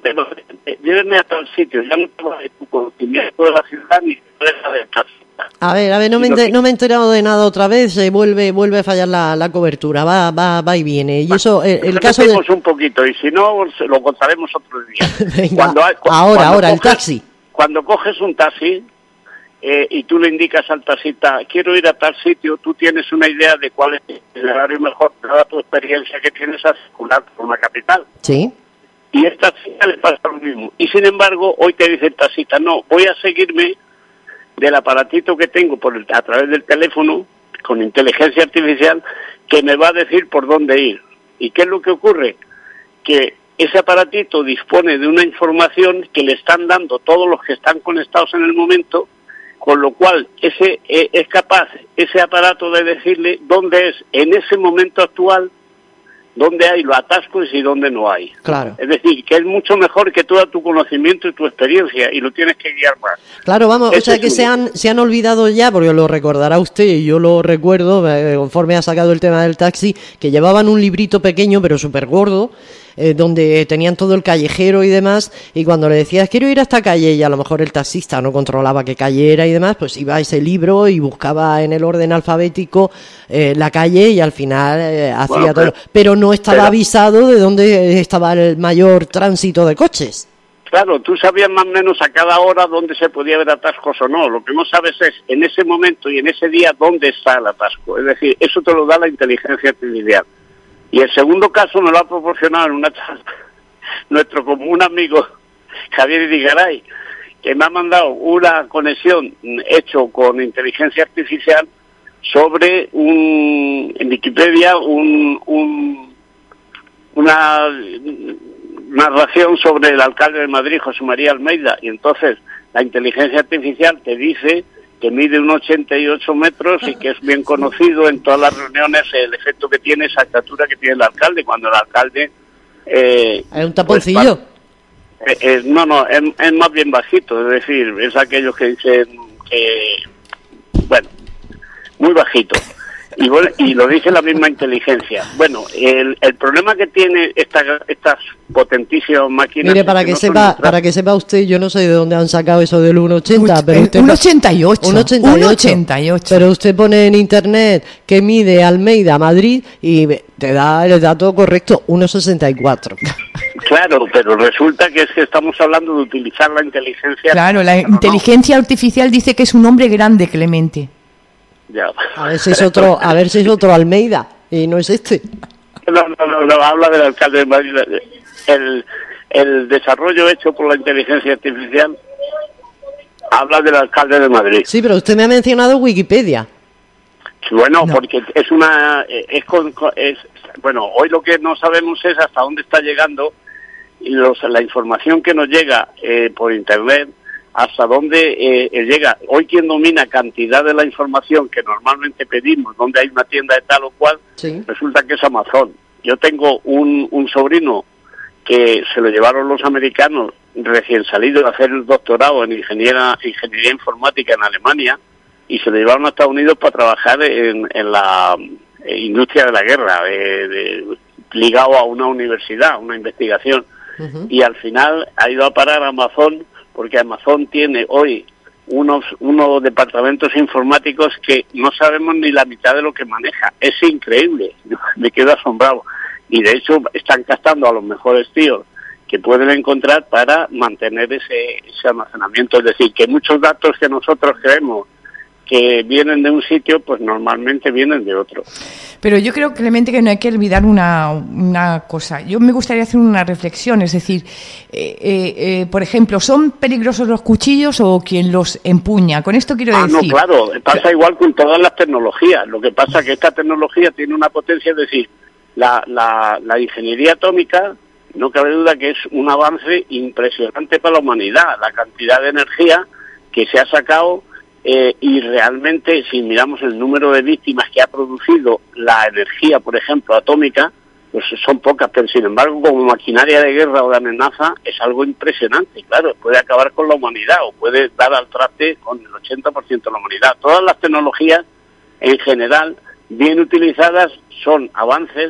pero eh, llévenme a tal sitio, ya no tengo tu conocimiento de la ciudad ni de la del taxista. A ver, a ver, no me, ente- no me he enterado de nada otra vez, eh, vuelve vuelve a fallar la, la cobertura, va va va y viene. Y eso, el, el caso de... un poquito, y si no, lo contaremos otro día. Venga, Cuando hay- cu- ahora, cuando ahora, el coges- taxi. Cuando coges un taxi eh, y tú le indicas al taxista, quiero ir a tal sitio, tú tienes una idea de cuál es el horario mejor, dada tu experiencia que tienes a circular por una capital. Sí. Y el taxista le pasa lo mismo. Y sin embargo, hoy te dice el taxista, no, voy a seguirme del aparatito que tengo por el, a través del teléfono, con inteligencia artificial, que me va a decir por dónde ir. ¿Y qué es lo que ocurre? Que ese aparatito dispone de una información que le están dando todos los que están conectados en el momento, con lo cual ese eh, es capaz, ese aparato, de decirle dónde es en ese momento actual, dónde hay los atascos y dónde no hay. Claro. Es decir, que es mucho mejor que todo tu conocimiento y tu experiencia, y lo tienes que guiar más. Claro, vamos, o Ese sea es que uno. se han, se han olvidado ya, porque lo recordará usted y yo lo recuerdo, eh, conforme ha sacado el tema del taxi, que llevaban un librito pequeño pero súper gordo, eh, donde tenían todo el callejero y demás, y cuando le decías quiero ir a esta calle, y a lo mejor el taxista no controlaba qué calle era y demás, pues iba a ese libro y buscaba en el orden alfabético eh, la calle, y al final eh, hacía Bueno, pero- todo, pero no estaba pero- avisado de dónde estaba el mayor tránsito de coches. Claro, tú sabías más o menos a cada hora dónde se podía ver atascos o no. Lo que no sabes es en ese momento y en ese día dónde está el atasco. Es decir, eso te lo da la inteligencia artificial. Y el segundo caso me lo ha proporcionado en una charla nuestro común amigo Javier Irigaray, que me ha mandado una conexión hecho con inteligencia artificial sobre un, en Wikipedia, un, un una narración sobre el alcalde de Madrid, José María Almeida, y entonces la inteligencia artificial te dice que mide unos ochenta y ocho metros y que es bien conocido en todas las reuniones el efecto que tiene, esa estatura que tiene el alcalde, cuando el alcalde... Eh, ¿Es un taponcillo? pues, eh, eh, no, no, es, es más bien bajito, es decir, es aquellos que dicen que... Bueno, muy bajito. Y, bueno, y lo dice la misma inteligencia. Bueno, el, el problema que tiene esta, estas potentísimas máquinas... Mire, es para que no son sepa, neutrales. para que sepa usted, yo no sé de dónde han sacado eso del uno ochenta, pero usted un ochenta y ocho, un ochenta y ocho, un ochenta y ocho. Pero usted pone en internet que mide Almeida Madrid y te da el dato correcto, uno sesenta y cuatro. Claro, pero resulta que es que estamos hablando de utilizar la inteligencia... Claro, la pero no. inteligencia artificial dice que es un hombre grande, Clemente. Ya. A ver si es otro, a ver si es otro Almeida y no es este. No, no, no, no, habla del alcalde de Madrid. El, el desarrollo hecho por la inteligencia artificial habla del alcalde de Madrid. Sí, pero usted me ha mencionado Wikipedia. Bueno, porque es una... es, con, con- es Bueno, hoy lo que no sabemos es hasta dónde está llegando los, la información que nos llega eh, por Internet, hasta dónde eh, eh, llega. Hoy quien domina cantidad de la información que normalmente pedimos, donde hay una tienda de tal o cual, resulta que es Amazon. Yo tengo un, un sobrino que se lo llevaron los americanos recién salido de hacer el doctorado en ingeniería, ingeniería informática en Alemania, y se lo llevaron a Estados Unidos para trabajar en, en la eh, industria de la guerra, de- de- ligado a una universidad, una investigación. Y al final ha ido a parar a Amazon, porque Amazon tiene hoy unos unos departamentos informáticos que no sabemos ni la mitad de lo que maneja. Es increíble, yo me quedo asombrado. Y de hecho están gastando a los mejores tíos que pueden encontrar para mantener ese, ese almacenamiento. Es decir, que muchos datos que nosotros creemos que vienen de un sitio, pues normalmente vienen de otro. Pero yo creo, Clemente, que no hay que olvidar una, una cosa. Yo me gustaría hacer una reflexión, es decir, eh, eh, eh, por ejemplo, ¿son peligrosos los cuchillos o quien los empuña? Con esto quiero Ah, no, decir... claro, pasa igual con todas las tecnologías. Lo que pasa es que esta tecnología tiene una potencia, es decir, la, la, la ingeniería atómica, no cabe duda que es un avance impresionante para la humanidad. La cantidad de energía que se ha sacado, eh, y realmente, si miramos el número de víctimas que ha producido la energía, por ejemplo, atómica, pues son pocas, pero sin embargo, como maquinaria de guerra o de amenaza, es algo impresionante. Claro, puede acabar con la humanidad o puede dar al traste con el ochenta por ciento de la humanidad. Todas las tecnologías, en general, bien utilizadas, son avances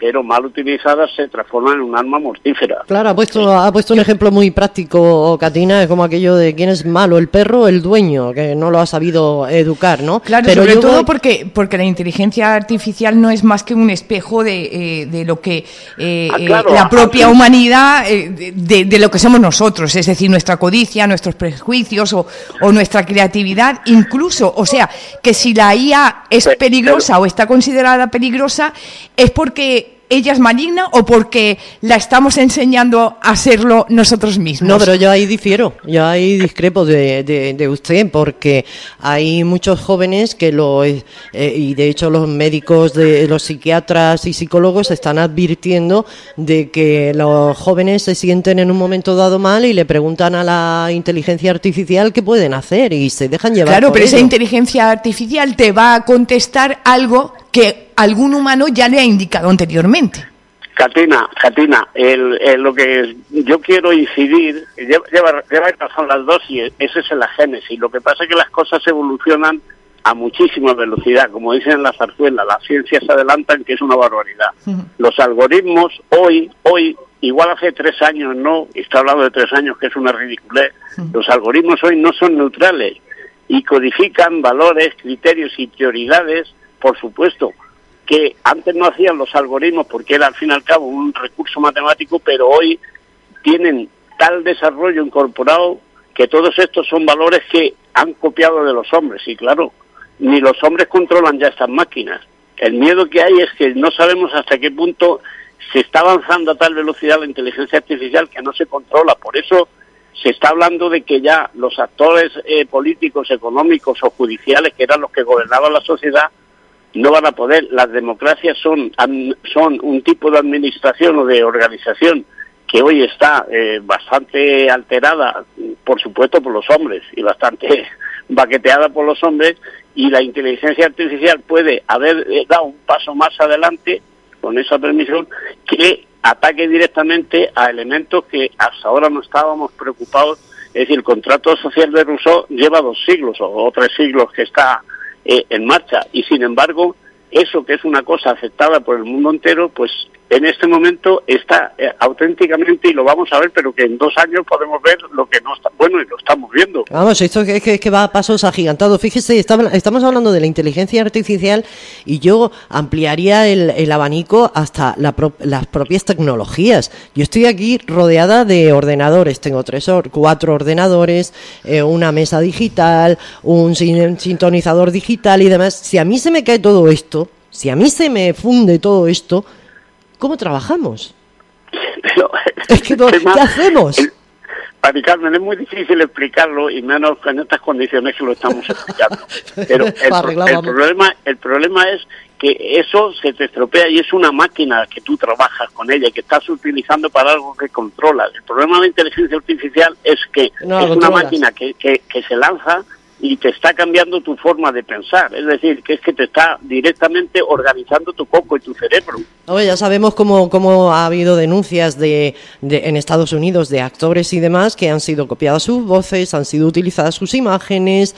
pero mal utilizadas se transforman en un arma mortífera. Claro, ha puesto, ha puesto un ejemplo muy práctico, Catina, como aquello de quién es malo, el perro o el dueño, que no lo ha sabido educar, ¿no? Claro, pero sobre yo todo voy... porque porque la inteligencia artificial no es más que un espejo de, eh, de lo que eh, ah, claro, eh, la propia ah, humanidad, eh, de, de lo que somos nosotros, es decir, nuestra codicia, nuestros prejuicios o, o nuestra creatividad, incluso, o sea, que si la I A es peligrosa o está considerada peligrosa, es porque ella es maligna o porque la estamos enseñando a serlo nosotros mismos. No, pero yo ahí difiero, yo ahí discrepo de, de, de usted, porque hay muchos jóvenes que lo, eh, y de hecho los médicos, de los psiquiatras y psicólogos están advirtiendo de que los jóvenes se sienten en un momento dado mal y le preguntan a la inteligencia artificial qué pueden hacer y se dejan llevar. Claro, por pero ello. esa inteligencia artificial te va a contestar algo que algún humano ya le ha indicado anteriormente. Catina, Catina, el, el, lo que yo quiero incidir, lleva, lleva, lleva razón las dos y ese es la génesis. Lo que pasa es que las cosas evolucionan a muchísima velocidad, como dicen en la zarzuela, las ciencias se adelantan, que es una barbaridad. Uh-huh. Los algoritmos hoy, hoy, igual hace tres años, no, está hablando de tres años, que es una ridiculez, uh-huh. Los algoritmos hoy no son neutrales y codifican valores, criterios y prioridades, por supuesto, que antes no hacían los algoritmos porque era al fin y al cabo un recurso matemático, pero hoy tienen tal desarrollo incorporado que todos estos son valores que han copiado de los hombres. Y claro, ni los hombres controlan ya estas máquinas. El miedo que hay es que no sabemos hasta qué punto se está avanzando a tal velocidad la inteligencia artificial que no se controla. Por eso se está hablando de que ya los actores eh, políticos, económicos o judiciales, que eran los que gobernaban la sociedad, no van a poder. Las democracias son, son un tipo de administración o de organización que hoy está eh, bastante alterada, por supuesto, por los hombres y bastante baqueteada por los hombres, y la inteligencia artificial puede haber eh, dado un paso más adelante con esa permisión que ataque directamente a elementos que hasta ahora no estábamos preocupados. Es decir, el contrato social de Rousseau lleva dos siglos o, o tres siglos que está Eh, en marcha, y sin embargo eso que es una cosa aceptada por el mundo entero, pues en este momento está eh, auténticamente, y lo vamos a ver, pero que en dos años podemos ver lo que no está bueno, y lo estamos viendo. Vamos, esto es que, que va a pasos agigantados. Fíjese, estamos hablando de la inteligencia artificial y yo ampliaría el, el abanico hasta la pro, las propias tecnologías. Yo estoy aquí rodeada de ordenadores, tengo tres or, cuatro ordenadores, eh, una mesa digital, un sin, sintonizador digital y demás. Si a mí se me cae todo esto, si a mí se me funde todo esto, ¿cómo trabajamos? Pero, es que, ¿qué tema, hacemos? El, Mari Carmen, es muy difícil explicarlo, y menos en estas condiciones que lo estamos explicando. Pero el, pro, el, problema, el problema es que eso se te estropea y es una máquina que tú trabajas con ella y que estás utilizando para algo que controlas. El problema de la inteligencia artificial es que no, es una máquina que, que, que se lanza y te está cambiando tu forma de pensar, es decir, que es que te está directamente organizando tu coco y tu cerebro. Oye, ya sabemos cómo, cómo ha habido denuncias de, de en Estados Unidos de actores y demás que han sido copiadas sus voces, han sido utilizadas sus imágenes.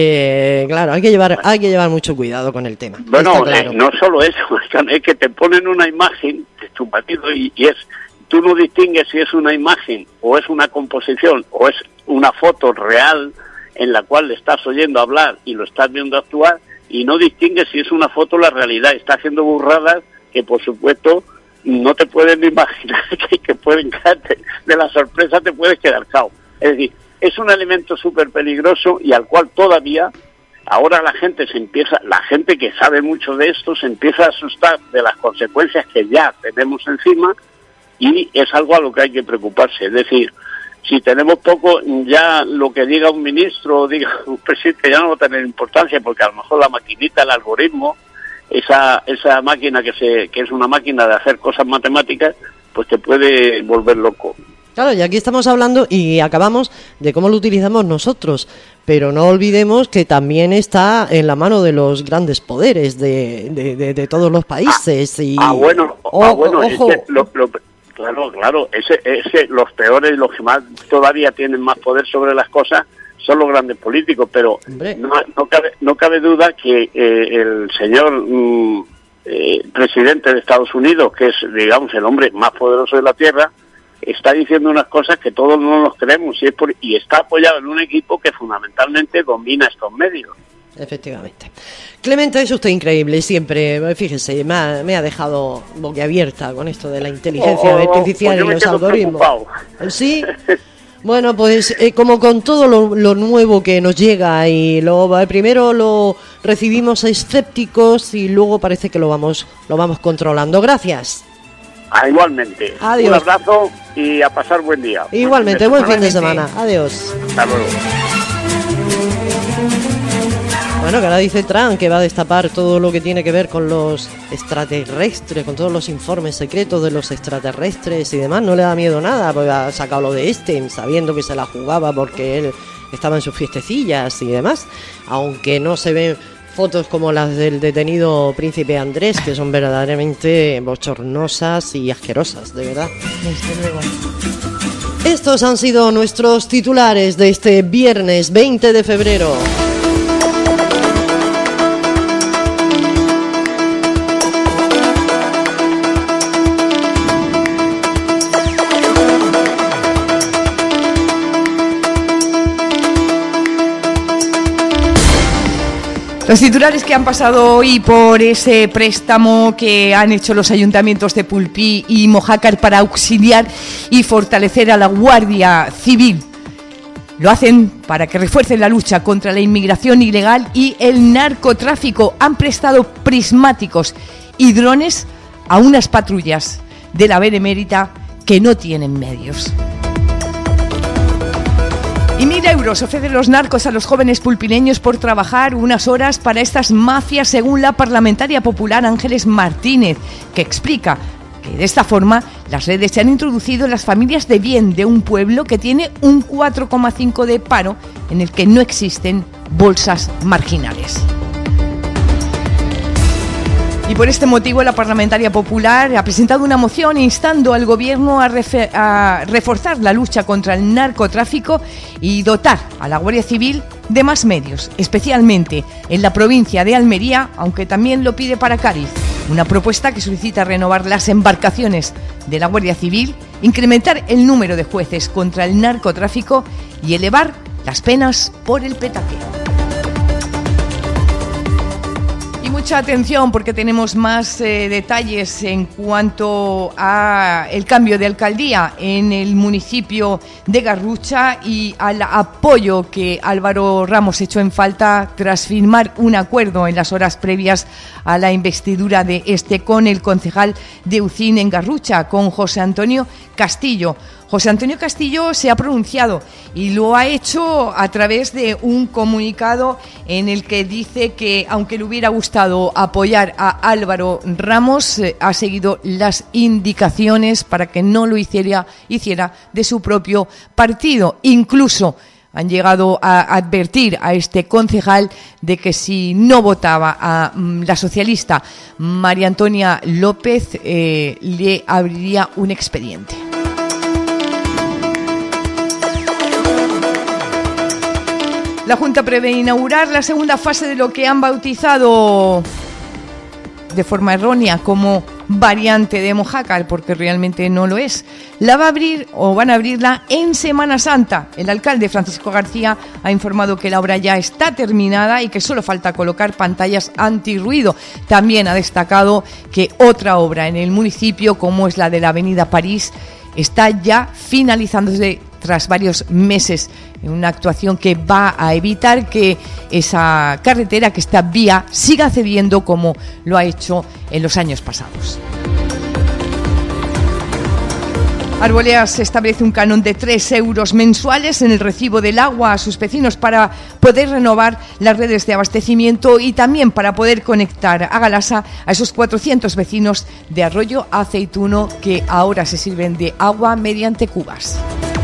Eh, claro, hay que llevar hay que llevar mucho cuidado con el tema. Bueno, claro. eh, no solo eso, es que te ponen una imagen de tu partido y, y es tú no distingues si es una imagen o es una composición o es una foto real en la cual le estás oyendo hablar y lo estás viendo actuar, y no distingues si es una foto o la realidad. Está haciendo burradas que, por supuesto, no te pueden imaginar que, que pueden caerte. De la sorpresa te puedes quedar cao. Es decir, es un elemento súper peligroso y al cual todavía, ahora la gente se empieza, la gente que sabe mucho de esto se empieza a asustar de las consecuencias que ya tenemos encima, y es algo a lo que hay que preocuparse. Es decir, si tenemos poco, ya lo que diga un ministro o diga un presidente ya no va a tener importancia, porque a lo mejor la maquinita, el algoritmo, esa esa máquina que se que es una máquina de hacer cosas matemáticas, pues te puede volver loco. Claro, y aquí estamos hablando y acabamos de cómo lo utilizamos nosotros, pero no olvidemos que también está en la mano de los grandes poderes de, de, de, de todos los países. Ah, y ah bueno, ojo, ah, bueno ojo. Es que lo, lo, claro, claro, ese, ese, los peores, los que más todavía tienen más poder sobre las cosas son los grandes políticos, pero no, no, cabe, no cabe duda que eh, el señor mmm, eh, presidente de Estados Unidos, que es, digamos, el hombre más poderoso de la Tierra, está diciendo unas cosas que todos no nos creemos y, es por, y está apoyado en un equipo que fundamentalmente domina estos medios. Efectivamente. Clemente, es usted increíble siempre. Fíjese, me ha, me ha dejado boquiabierta con esto de la inteligencia oh, artificial pues y los algoritmos. Preocupado. Sí. Bueno, pues eh, como con todo lo, lo nuevo que nos llega y lo primero lo recibimos escépticos y luego parece que lo vamos lo vamos controlando. Gracias. Ah, igualmente. Adiós. Un abrazo y a pasar buen día. Igualmente, buen fin de semana. Adiós. Hasta luego. Bueno, que ahora dice Trump que va a destapar todo lo que tiene que ver con los extraterrestres, con todos los informes secretos de los extraterrestres y demás. No le da miedo nada, porque ha sacado lo de Epstein, sabiendo que se la jugaba porque él estaba en sus fiestecillas y demás. Aunque no se ven fotos como las del detenido príncipe Andrés, que son verdaderamente bochornosas y asquerosas, de verdad. Desde luego. Estos han sido nuestros titulares de este viernes veinte de febrero. Los titulares que han pasado hoy por ese préstamo que han hecho los ayuntamientos de Pulpí y Mojácar para auxiliar y fortalecer a la Guardia Civil. Lo hacen para que refuercen la lucha contra la inmigración ilegal y el narcotráfico. Han prestado prismáticos y drones a unas patrullas de la Benemérita que no tienen medios. Y mil euros ofrecen los narcos a los jóvenes pulpileños por trabajar unas horas para estas mafias, según la parlamentaria popular Ángeles Martínez, que explica que de esta forma las redes se han introducido en las familias de bien de un pueblo que tiene un cuatro coma cinco de paro, en el que no existen bolsas marginales. Y por este motivo la parlamentaria popular ha presentado una moción instando al gobierno a, refe- a reforzar la lucha contra el narcotráfico y dotar a la Guardia Civil de más medios, especialmente en la provincia de Almería, aunque también lo pide para Cádiz. Una propuesta que solicita renovar las embarcaciones de la Guardia Civil, incrementar el número de jueces contra el narcotráfico y elevar las penas por el petaqueo. Y mucha atención porque tenemos más eh, detalles en cuanto a el cambio de alcaldía en el municipio de Garrucha y al apoyo que Álvaro Ramos echó en falta tras firmar un acuerdo en las horas previas a la investidura de este con el concejal de Ucín en Garrucha, con José Antonio Castillo. José Antonio Castillo se ha pronunciado y lo ha hecho a través de un comunicado en el que dice que, aunque le hubiera gustado apoyar a Álvaro Ramos, eh, ha seguido las indicaciones para que no lo hiciera, hiciera de su propio partido. Incluso han llegado a advertir a este concejal de que si no votaba a mm, la socialista María Antonia López, eh, le abriría un expediente. La Junta prevé inaugurar la segunda fase de lo que han bautizado de forma errónea como variante de Mojácar, porque realmente no lo es. La va a abrir o van a abrirla en Semana Santa. El alcalde Francisco García ha informado que la obra ya está terminada y que solo falta colocar pantallas antirruido. También ha destacado que otra obra en el municipio, como es la de la Avenida París, está ya finalizándose tras varios meses, en una actuación que va a evitar que esa carretera, que esta vía, siga cediendo como lo ha hecho en los años pasados. Arboleas establece un canon de tres euros mensuales en el recibo del agua a sus vecinos para poder renovar las redes de abastecimiento y también para poder conectar a Galasa a esos cuatrocientos vecinos de Arroyo Aceituno que ahora se sirven de agua mediante cubas.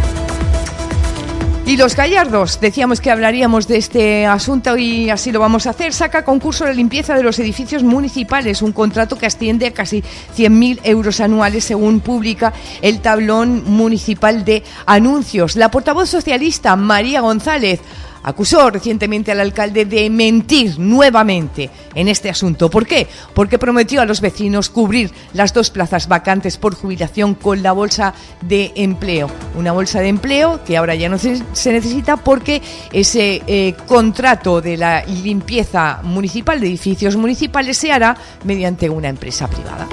Y Los Gallardos, decíamos que hablaríamos de este asunto y así lo vamos a hacer. Saca concurso de limpieza de los edificios municipales, un contrato que asciende a casi cien mil euros anuales, según publica el tablón municipal de anuncios. La portavoz socialista, María González, acusó recientemente al alcalde de mentir nuevamente en este asunto. ¿Por qué? Porque prometió a los vecinos cubrir las dos plazas vacantes por jubilación con la bolsa de empleo. Una bolsa de empleo que ahora ya no se, se necesita porque ese eh, contrato de la limpieza municipal de edificios municipales se hará mediante una empresa privada.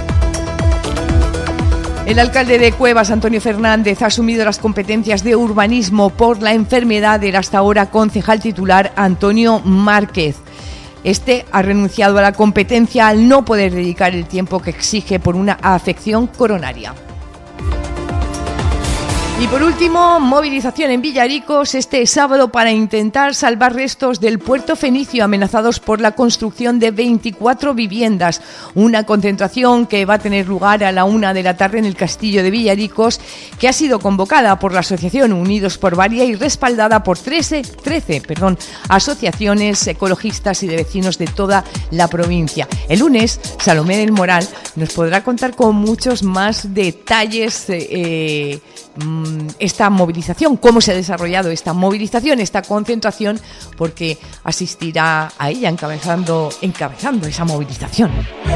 El alcalde de Cuevas, Antonio Fernández, ha asumido las competencias de urbanismo por la enfermedad del hasta ahora concejal titular Antonio Márquez. Este ha renunciado a la competencia al no poder dedicar el tiempo que exige por una afección coronaria. Y por último, movilización en Villaricos este sábado para intentar salvar restos del puerto fenicio amenazados por la construcción de veinticuatro viviendas. Una concentración que va a tener lugar a la una de la tarde en el castillo de Villaricos, que ha sido convocada por la asociación Unidos por Varia y respaldada por trece, trece perdón, asociaciones ecologistas y de vecinos de toda la provincia. El lunes, Salomé del Moral nos podrá contar con muchos más detalles eh, esta movilización, cómo se ha desarrollado esta movilización, esta concentración, porque asistirá a ella encabezando, encabezando esa movilización.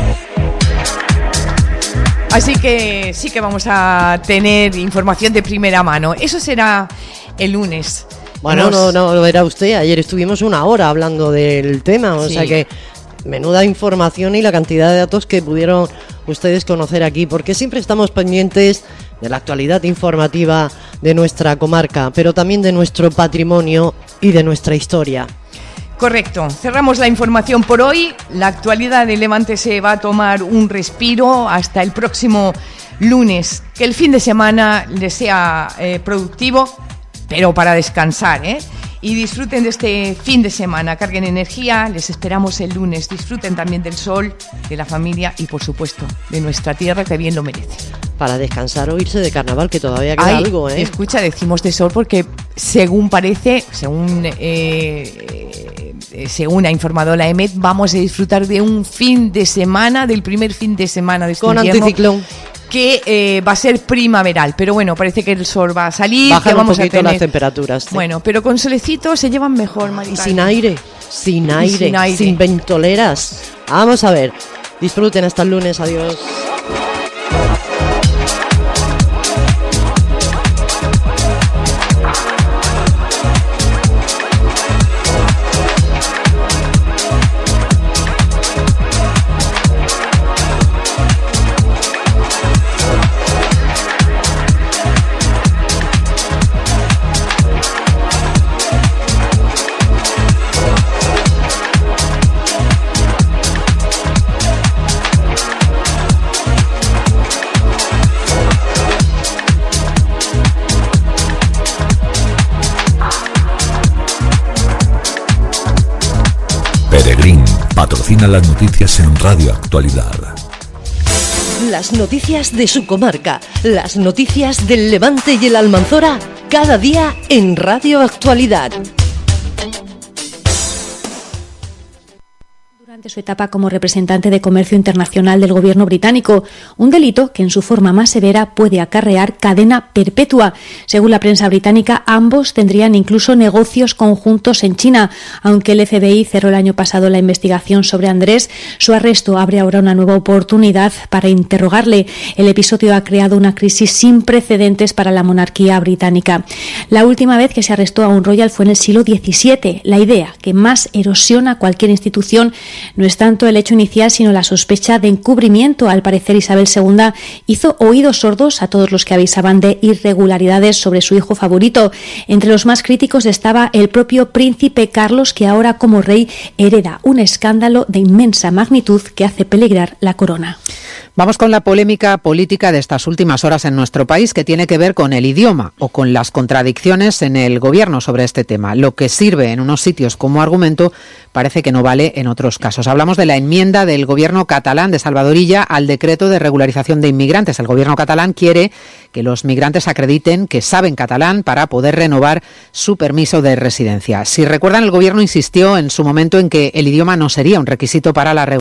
Así que sí que vamos a tener información de primera mano. Eso será el lunes. Bueno, Nos... no, no, lo verá usted. Ayer estuvimos una hora hablando del tema, o sí. sea que menuda información y la cantidad de datos que pudieron ustedes conocer aquí, porque siempre estamos pendientes de la actualidad informativa de nuestra comarca, pero también de nuestro patrimonio y de nuestra historia. Correcto. Cerramos la información por hoy. La actualidad de Levante se va a tomar un respiro hasta el próximo lunes. Que el fin de semana les sea eh, productivo, pero para descansar, ¿eh? Y disfruten de este fin de semana, carguen energía, les esperamos el lunes, disfruten también del sol, de la familia y por supuesto de nuestra tierra que bien lo merece. Para descansar o irse de carnaval, que todavía queda Ay, algo, ¿eh? Escucha, decimos de sol porque según parece, según eh, eh, según ha informado la E M E T, vamos a disfrutar de un fin de semana, del primer fin de semana de este con invierno, anticiclón, que eh, va a ser primaveral, pero bueno, parece que el sol va a salir, bajan que vamos un poquito a tener las temperaturas, ¿sí? Bueno, pero con solecito se llevan mejor, Maricarmen. Y sin aire, sin aire, sin aire, sin ventoleras. Vamos a ver, disfruten hasta el lunes, adiós. Peregrín patrocina las noticias en Radio Actualidad. Las noticias de su comarca, las noticias del Levante y el Almanzora, cada día en Radio Actualidad. Durante su etapa como representante de comercio internacional del gobierno británico, un delito que en su forma más severa puede acarrear cadena perpetua. Según la prensa británica, ambos tendrían incluso negocios conjuntos en China. Aunque el F B I cerró el año pasado la investigación sobre Andrés, su arresto abre ahora una nueva oportunidad para interrogarle. El episodio ha creado una crisis sin precedentes para la monarquía británica. La última vez que se arrestó a un royal fue en el siglo diecisiete. La idea que más erosiona cualquier institución no es tanto el hecho inicial, sino la sospecha de encubrimiento. Al parecer, Isabel segunda hizo oídos sordos a todos los que avisaban de irregularidades sobre su hijo favorito. Entre los más críticos estaba el propio príncipe Carlos, que ahora como rey hereda un escándalo de inmensa magnitud que hace peligrar la corona. Vamos con la polémica política de estas últimas horas en nuestro país, que tiene que ver con el idioma o con las contradicciones en el gobierno sobre este tema. Lo que sirve en unos sitios como argumento parece que no vale en otros casos. Hablamos de la enmienda del gobierno catalán de Salvador Illa al decreto de regularización de inmigrantes. El gobierno catalán quiere que los migrantes acrediten que saben catalán para poder renovar su permiso de residencia. Si recuerdan, el gobierno insistió en su momento en que el idioma no sería un requisito para la